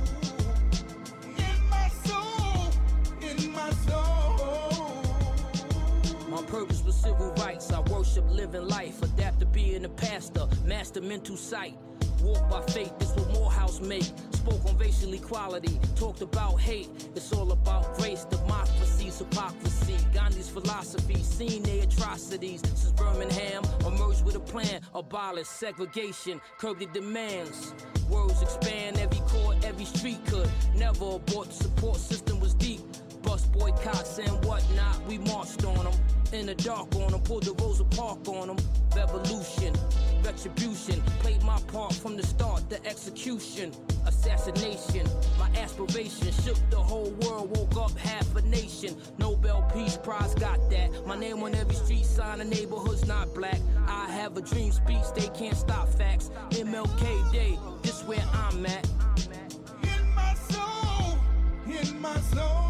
in my soul, in my soul. My purpose was civil rights. I worship living life. Adapt to being a pastor. Master mental sight. Walk by faith, this what Morehouse make. Spoke on racial equality, talked about hate. It's all about grace, democracy's hypocrisy. Gandhi's philosophy, seen their atrocities. Since Birmingham emerged with a plan, abolish segregation, curb the demands. Words expand, every court, every street could. Never abort, the support system was deep. Bus boycotts and whatnot, we marched on them. In the dark on them, pulled the Rosa Parks on them. Revolution, retribution, played my part from the start, the execution. Assassination, my aspiration, shook the whole world, woke up half a nation. Nobel Peace Prize got that. My name on every street sign, the neighborhood's not black. I have a dream speech, they can't stop facts. M L K Day, this where I'm at. In my soul, in my soul.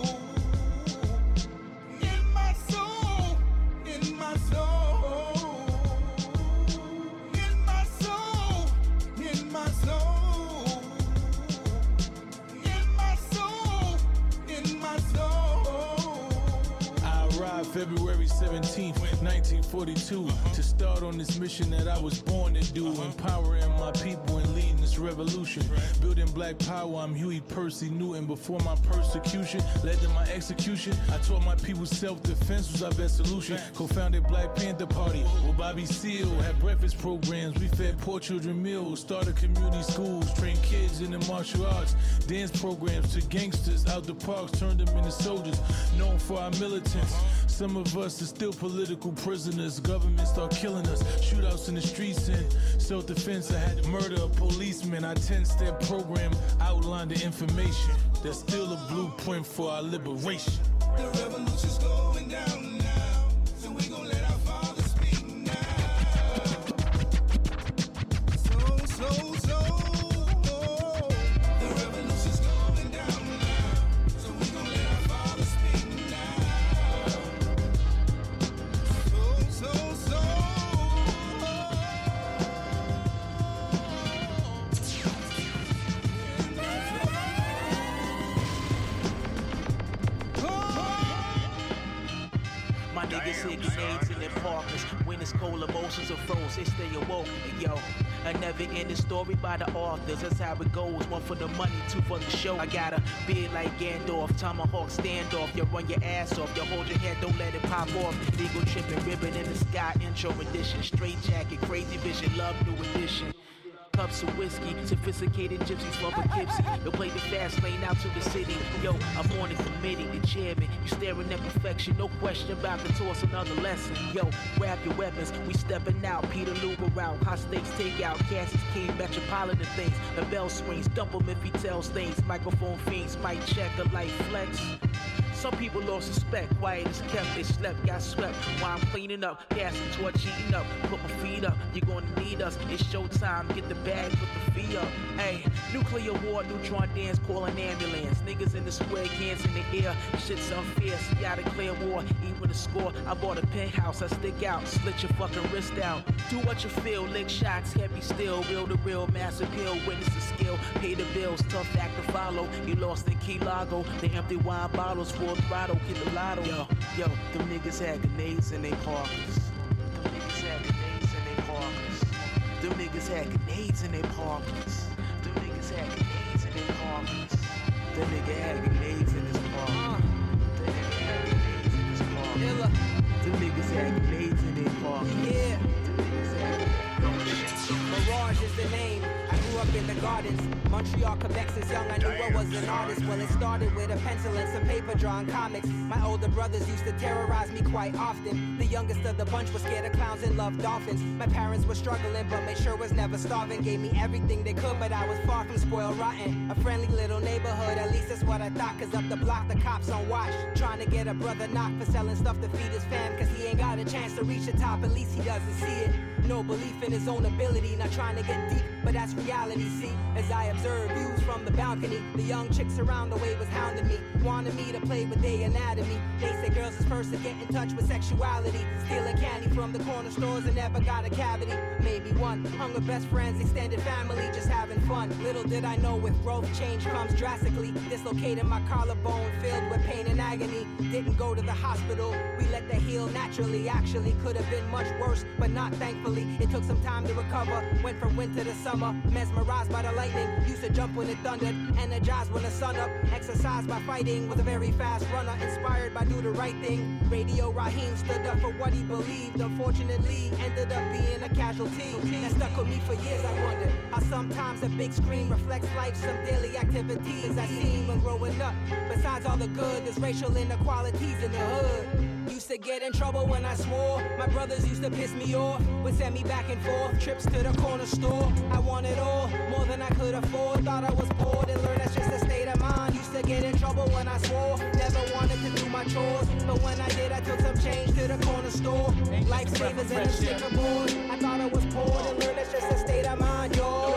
February seventeenth, nineteen forty-two, to start on this mission that I was born to do, empowering my people and leading this revolution, building black power. I'm Huey Percy Newton. Before my persecution led to my execution, I taught my people self-defense was our best solution. Co-founded Black Panther Party with Bobby Seale, had breakfast programs, we fed poor children meals, started community schools, trained kids in the martial arts, dance programs to gangsters out the parks, turned them into soldiers, known for our militants. Some of us are still political prisoners. Government start killing us. Shootouts in the streets and self-defense. I had to murder a policeman. Our ten-step program outlined the information. There's still a blueprint for our liberation. The revolution's going down now, so we gon' let our father speak now. So, so, so. The revolution's going down now, so we gon' let our father speak now. So, so, so. My niggas hit grenades in their partners. When it's cold, emotions are froze, they stay awoke. And yo, a never-ending story by the authors. That's how it goes. One for the money, two for the show. I got a beard like Gandalf, tomahawk standoff. You run your ass off, you hold your head, don't let it pop off. Legal tripping, ribbon in the sky, intro edition. Straight jacket, crazy vision, love new edition. cups of whiskey. Sophisticated gypsies from Poughkeepsie. They'll play the fast lane out to the city. Yo, I'm on the committee, the chairman. You staring at perfection, no question about to toss another lesson. Yo, grab your weapons, we stepping out. Peter Luger out, hot steaks takeout. Cassie's King, Metropolitan things. The bell swings, dump him if he tells things. Microphone fiends, mic check, a light flex. Some people lost respect, quiet as kept, they slept, got swept. While I'm cleaning up, passing toward cheating up. Put my feet up, you're gonna need us. It's showtime, get the bag, put the fee up. Hey, nuclear war, neutron dance, call an ambulance. Niggas in the square, hands in the air. Shit's unfair, see how to clear war. Even the score, I bought a penthouse, I stick out, slit your fucking wrist out. Do what you feel, lick shots, heavy still. Real to real, mass appeal, witness the skill. Pay the bills, tough act to follow. You lost in Key Largo, the empty wine bottles full throttle, hit the lotto. Yo, yo, them niggas had grenades in their pockets. Them niggas had grenades in their pockets. Them niggas had grenades in their pockets. Them niggas had grenades in their pockets. That nigga had grenades in his pocket. That nigga had grenades in his pocket. Them niggas had grenades in their pocket. Yeah. Mirage is the name. I grew up in the gardens. Montreal, Quebec, since young I knew I was an artist. Well, it started with a pencil and some paper drawing comics. My older brothers used to terrorize me quite often. The youngest of the bunch was scared of clowns and loved dolphins. My parents were struggling, but made sure was never starving. Gave me everything they could, but I was far from spoiled rotten. A friendly little neighborhood, at least that's what I thought. Cause up the block, the cops on watch. Trying to get a brother knocked for selling stuff to feed his fam. Cause he ain't got a chance to reach the top, at least he doesn't see it. No belief in his own ability, not trying to get deep, but that's reality, see. As I observe views from the balcony, the young chicks around the way was hounding me, wanted me to play with their anatomy. They say girls is first to get in touch with sexuality, stealing candy from the corner stores and never got a cavity. Maybe one, hung with best friends, extended family, just having fun. Little did I know with growth, change comes drastically. Dislocated my collarbone, filled with pain and agony. Didn't go to the hospital, we let that heal naturally. Actually could have been much worse, but not thankfully. It took some time to recover, went from winter to summer. Mesmerized by the lightning, used to jump when it thundered. Energized when the sun up, exercised by fighting. Was a very fast runner, inspired by do the right thing. Radio Raheem stood up for what he believed. Unfortunately, ended up being a casualty. That stuck with me for years, I wonder how sometimes a big screen reflects life. Some daily activities I seen when growing up. Besides all the good, there's racial inequalities in the hood. Used to get in trouble when I swore. My brothers used to piss me off, would send me back and forth, trips to the corner store. I wanted all, more than I could afford. Thought I was poor, then learned that's just a state of mind. Used to get in trouble when I swore, never wanted to do my chores. But when I did, I took some change to the corner store. Lifesavers and a sticker board. I thought I was poor, then learned that's just a state of mind, yo.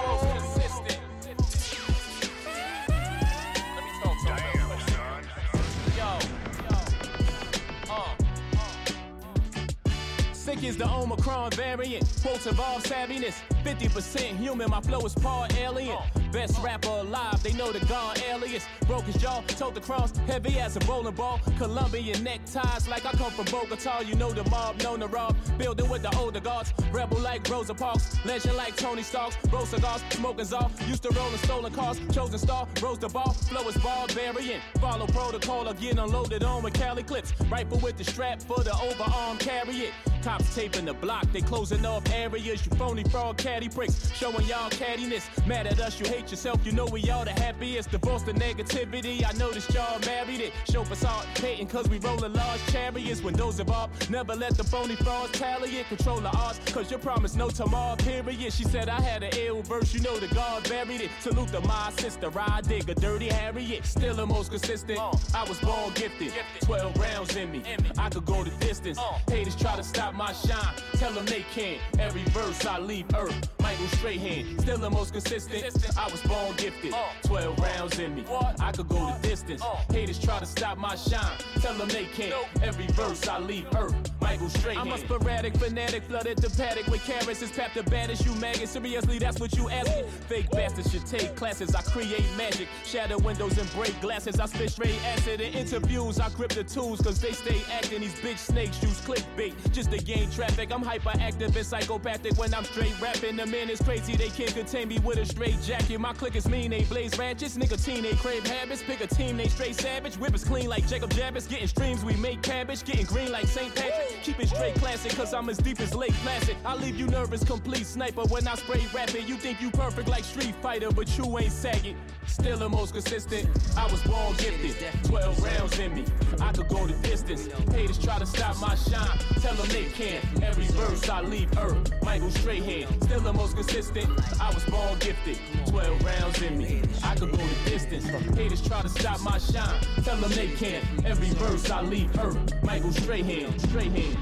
Sick is the Omicron variant. Quotes involve savviness. fifty percent human, my flow is part alien. Best rapper alive, they know the God alias. Broke his jaw, told the cross, heavy as a bowling ball. Colombian neckties, like I come from Bogota. You know the mob, known to rob. Building with the older guards. Rebel like Rosa Parks. Legend like Tony Starks. Roll cigars, smoking off. Used to roll in stolen cars. Chosen star, rose the ball. Flow is barbarian. Follow protocol or get unloaded on with Cali clips. Rifle with the strap for the overarm, carry it. Cops taping the block, they closing off areas. You phony fraud caddy pricks, showing y'all cattiness. Mad at us, you hate yourself, you know we all the happiest. Divorce the negativity, I noticed y'all married it. Show facade, hating cause we rolling large chariots. Windows evolve, never let the phony frauds tally it. Control the odds, cause you promised no tomorrow, period. She said I had an ill verse, you know the God buried it. Salute to my sister, I dig a dirty Harriet. Still the most consistent, I was born gifted. twelve rounds in me, I could go the distance. Haters try to stop my shine, tell them they can't. Every verse I leave earth, Michael Strahan, still the most consistent. I was born gifted, twelve rounds in me, I could go the distance. Haters try to stop my shine, tell them they can't. Every verse I leave earth, Michael Strahan. I'm a sporadic fanatic, flooded the paddock with carrots. It's pap the baddest, you maggot. Seriously, that's what you asking. Fake bastards should take classes, I create magic. Shatter windows and break glasses, I spit straight acid. In interviews, I grip the tools, cause they stay acting. These bitch snakes use clickbait, just to gain traffic. I'm hyperactive and psychopathic when I'm straight rapping. The man is crazy, they can't contain me with a straight jacket. My clique is mean, they blaze ratchets. Nicotine, they crave habits. Pick a team, they straight savage. Whippers clean like Jacob Jabbis. Getting streams, we make cabbage. Getting green like Saint Patrick. Keep it straight classic, cause I'm as deep as Lake Placid. I leave you nervous, complete sniper when I spray rapid. You think you perfect like Street Fighter, but you ain't sagging. Still the most consistent. I was born gifted. twelve rounds in me. I could go the distance. Haters try to stop my shine. Tell them they can't. Every verse I leave earth. Michael Strahan. Still the most consistent. I was born gifted. twelve rounds in me. I could go the distance. Haters try to stop my shine. Tell them they can't. Every verse I leave earth. Michael Strahan. Strahan.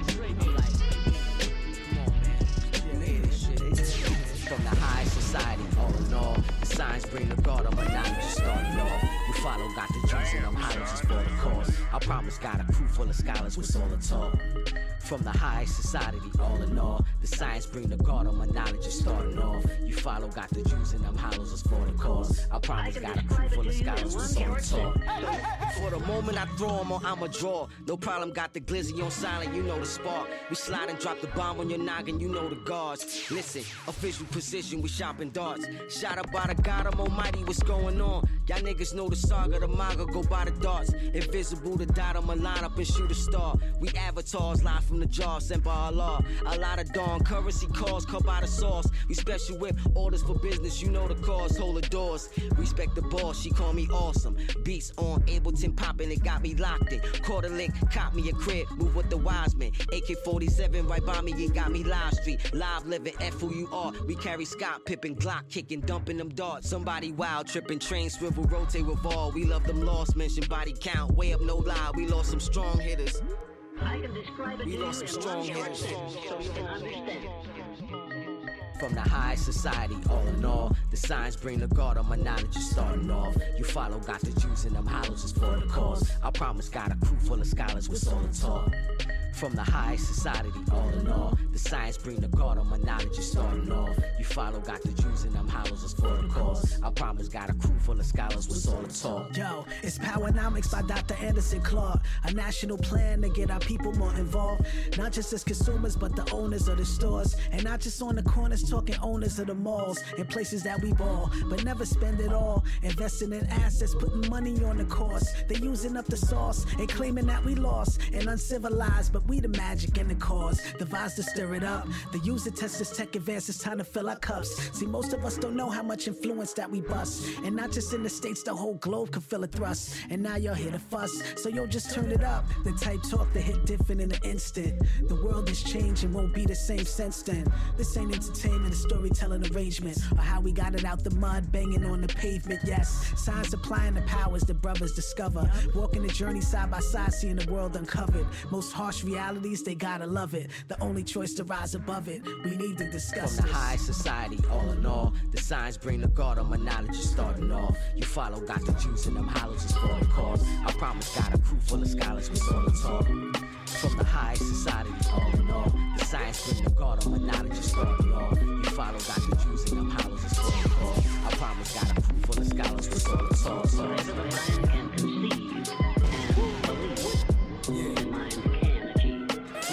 From the high society, all in all, the signs bring the guard on my knowledge starting off. We follow, got the juice and them highlights for the cause. I promise, got a crew full of scholars with all the talk. From the high society, all in all, the science bring the guard on my knowledge is starting off. You follow, got the juice and them hollows is for the cause. I promise, got a crew full of scholars with all the talk. For the moment I throw 'em on, I'ma draw. No problem, got the glizzy on silent, you know the spark. We slide and drop the bomb on your noggin, you know the guards. Listen, official position, we shopping darts. Shot up by the God, I'm almighty, what's going on? Y'all niggas know the saga, the manga, go by the darts. Invisible, the dot, I'ma line up and shoot a star. We avatars live from the jar, sent by Allah. A lot of dawn, currency calls, cut by the sauce. We special whip, orders for business, you know the cause, hold the doors. Respect the boss, she call me awesome. Beats on Ableton popping, it got me locked in. Caught a lick, caught me a crib, move with the wise men. A K forty-seven right by me, it got me live street. Live living, F who you are. We carry Scott, Pippin, Glock, kicking, dumping them darts. Somebody wild, tripping, train, swivel, rotate, revolve. We love them lost, mention body count, way up, no lie. We lost some strong hitters. I can describe it We to lost some you in strong one hitters. word, so you can understand. From the high society, all in all, the signs bring the guard on my knowledge is starting off. You follow, got the juice and them hollows is for the cause. I promise, got a crew full of scholars with all the talk. From the high society, all in all, the science bring the guard on my knowledge is starting off. You follow, got the juice and them hollows is for the cause. I promise, got a crew full of scholars with all the talk. Yo, it's Powernomics by Doctor Anderson Clark. A national plan to get our people more involved. Not just as consumers, but the owners of the stores. And not just on the corners, talking owners of the malls and places that we ball. But never spend it all. Investing in assets, putting money on the course. They using up the sauce and claiming that we lost and uncivilized. But we the magic and the cause. Devised to stir it up. The user test this tech advance, it's time to fill our cups. See, most of us don't know how much influence that we bust. And not just in the States, the whole globe can feel a thrust. And now you're here to fuss, so yo, just turn it up. The type talk that hit different in an instant. The world is changing, won't be the same since then. This ain't entertainment, it's storytelling arrangement. Or how we got it out the mud, banging on the pavement, yes. Science applying the powers the brothers discover. Walking the journey side by side, seeing the world uncovered. Most harsh realities, they gotta love it. The only choice to rise above it, we need to discuss From the this. high society, all in all, the signs bring the guard on my knowledge is starting off. You follow, got the juice and them hollows is for the cause. I promise, got a crew full of scholars with all the talk. From the high society, all in all, the science bring the guard on my knowledge is starting off. You follow, got the juice and them hollows is for the cause. I promise, got a crew full of scholars with all the talk. Whatever the mind can conceive and believe, the mind can achieve.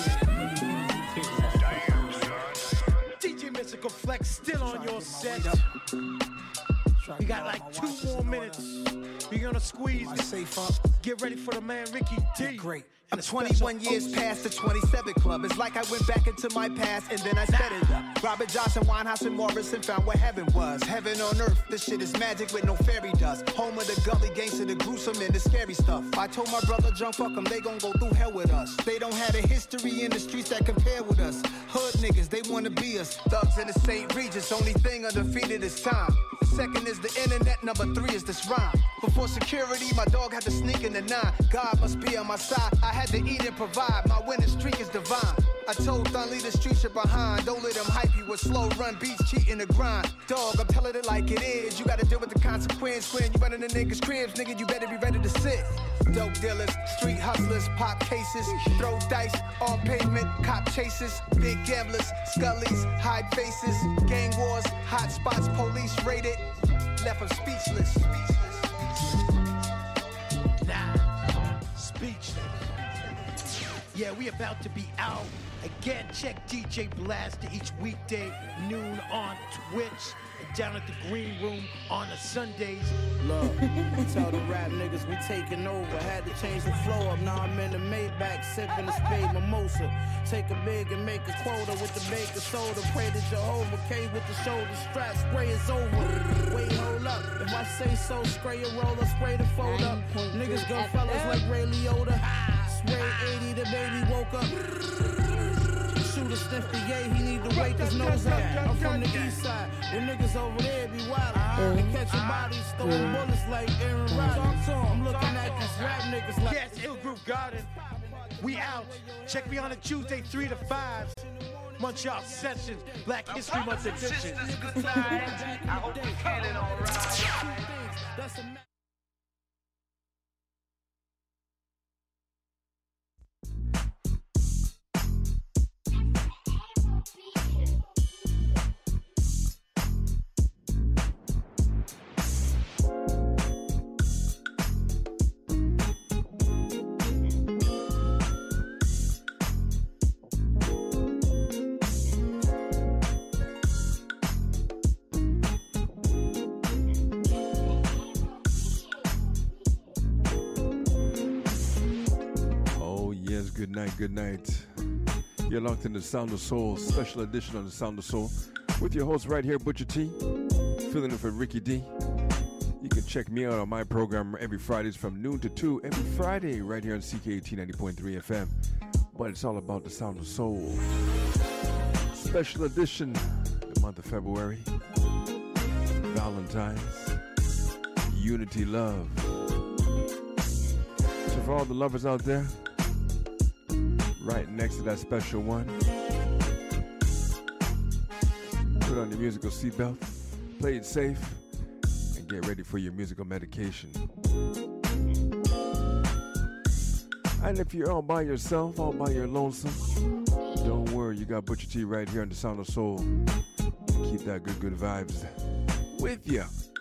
D J Mystical Flex still on your set. We got like two more minutes. We're gonna squeeze it. Safe up. Get ready for the man Ricky D. Great. I'm twenty-one years past the twenty-seven club. It's like I went back into my past and then I sped it up. Robert Johnson, Winehouse, and Morrison found where heaven was. Heaven on earth, this shit is magic with no fairy dust. Home of the gully gangster, the gruesome and the scary stuff. I told my brother, John, fuck them, they gon' go through hell with us. They don't have a history in the streets that compare with us. Hood niggas, they wanna be us. Thugs in the Saint Regis, only thing undefeated is time. Second is the internet, number three is this rhyme. Before security, my dog had to sneak in the nine. God must be on my side, I had to eat and provide. My winning streak is divine. I told Thun, leave the street shit behind. Don't let them hype you with slow run beats, cheating the grind. Dog, I'm telling it like it is. You gotta deal with the consequence when you running the niggas' cribs. Nigga, you better be ready to sit. Dope dealers, street hustlers, pop cases, throw dice on pavement, cop chases, big gamblers, scullies, hide faces, gang wars, hot spots, police raided, left them speechless. Nah, speechless. Yeah, we about to be out. Again, check D J Blaster each weekday, noon on Twitch. down at the Green Room on the Sundays. Look, tell the rap niggas we taking over. Had to change the flow up. Now I'm in the Maybach, sipping a spade mimosa. Take a big and make a quota with the baking soda. Pray to Jehovah, K with the shoulder strap. Spray is over. Wait, hold up. If I say so, spray a roller, spray the fold up. Niggas gun fellas like Ray Liotta. Spray eighty, the baby woke up. Shooter sniff the yay, he need to wake his nose up. I'm from the east side, where niggas over there be wild. And catching bodies, throwing bullets like Aaron Rodgers. I'm looking at these rap niggas like. Yes, Ill Group Garden. We out. Check me on a Tuesday, three to five. Montreal Sessions, Black History Month edition. I hope you get it all right. Good night, good night. You're locked in the Sound of Soul, special edition on the Sound of Soul, with your host right here, Butcher T, filling in for Ricky D. You can check me out on my program every Fridays from noon to two, every Friday right here on C K A T ninety point three F M. But it's all about the Sound of Soul. Special edition, the month of February. Valentine's. Unity Love. So for all the lovers out there, right next to that special one, put on your musical seatbelt, play it safe, and get ready for your musical medication. And if you're all by yourself, all by your lonesome, don't worry, you got Butcher T right here on the Sound of Soul. Keep that good, good vibes with you.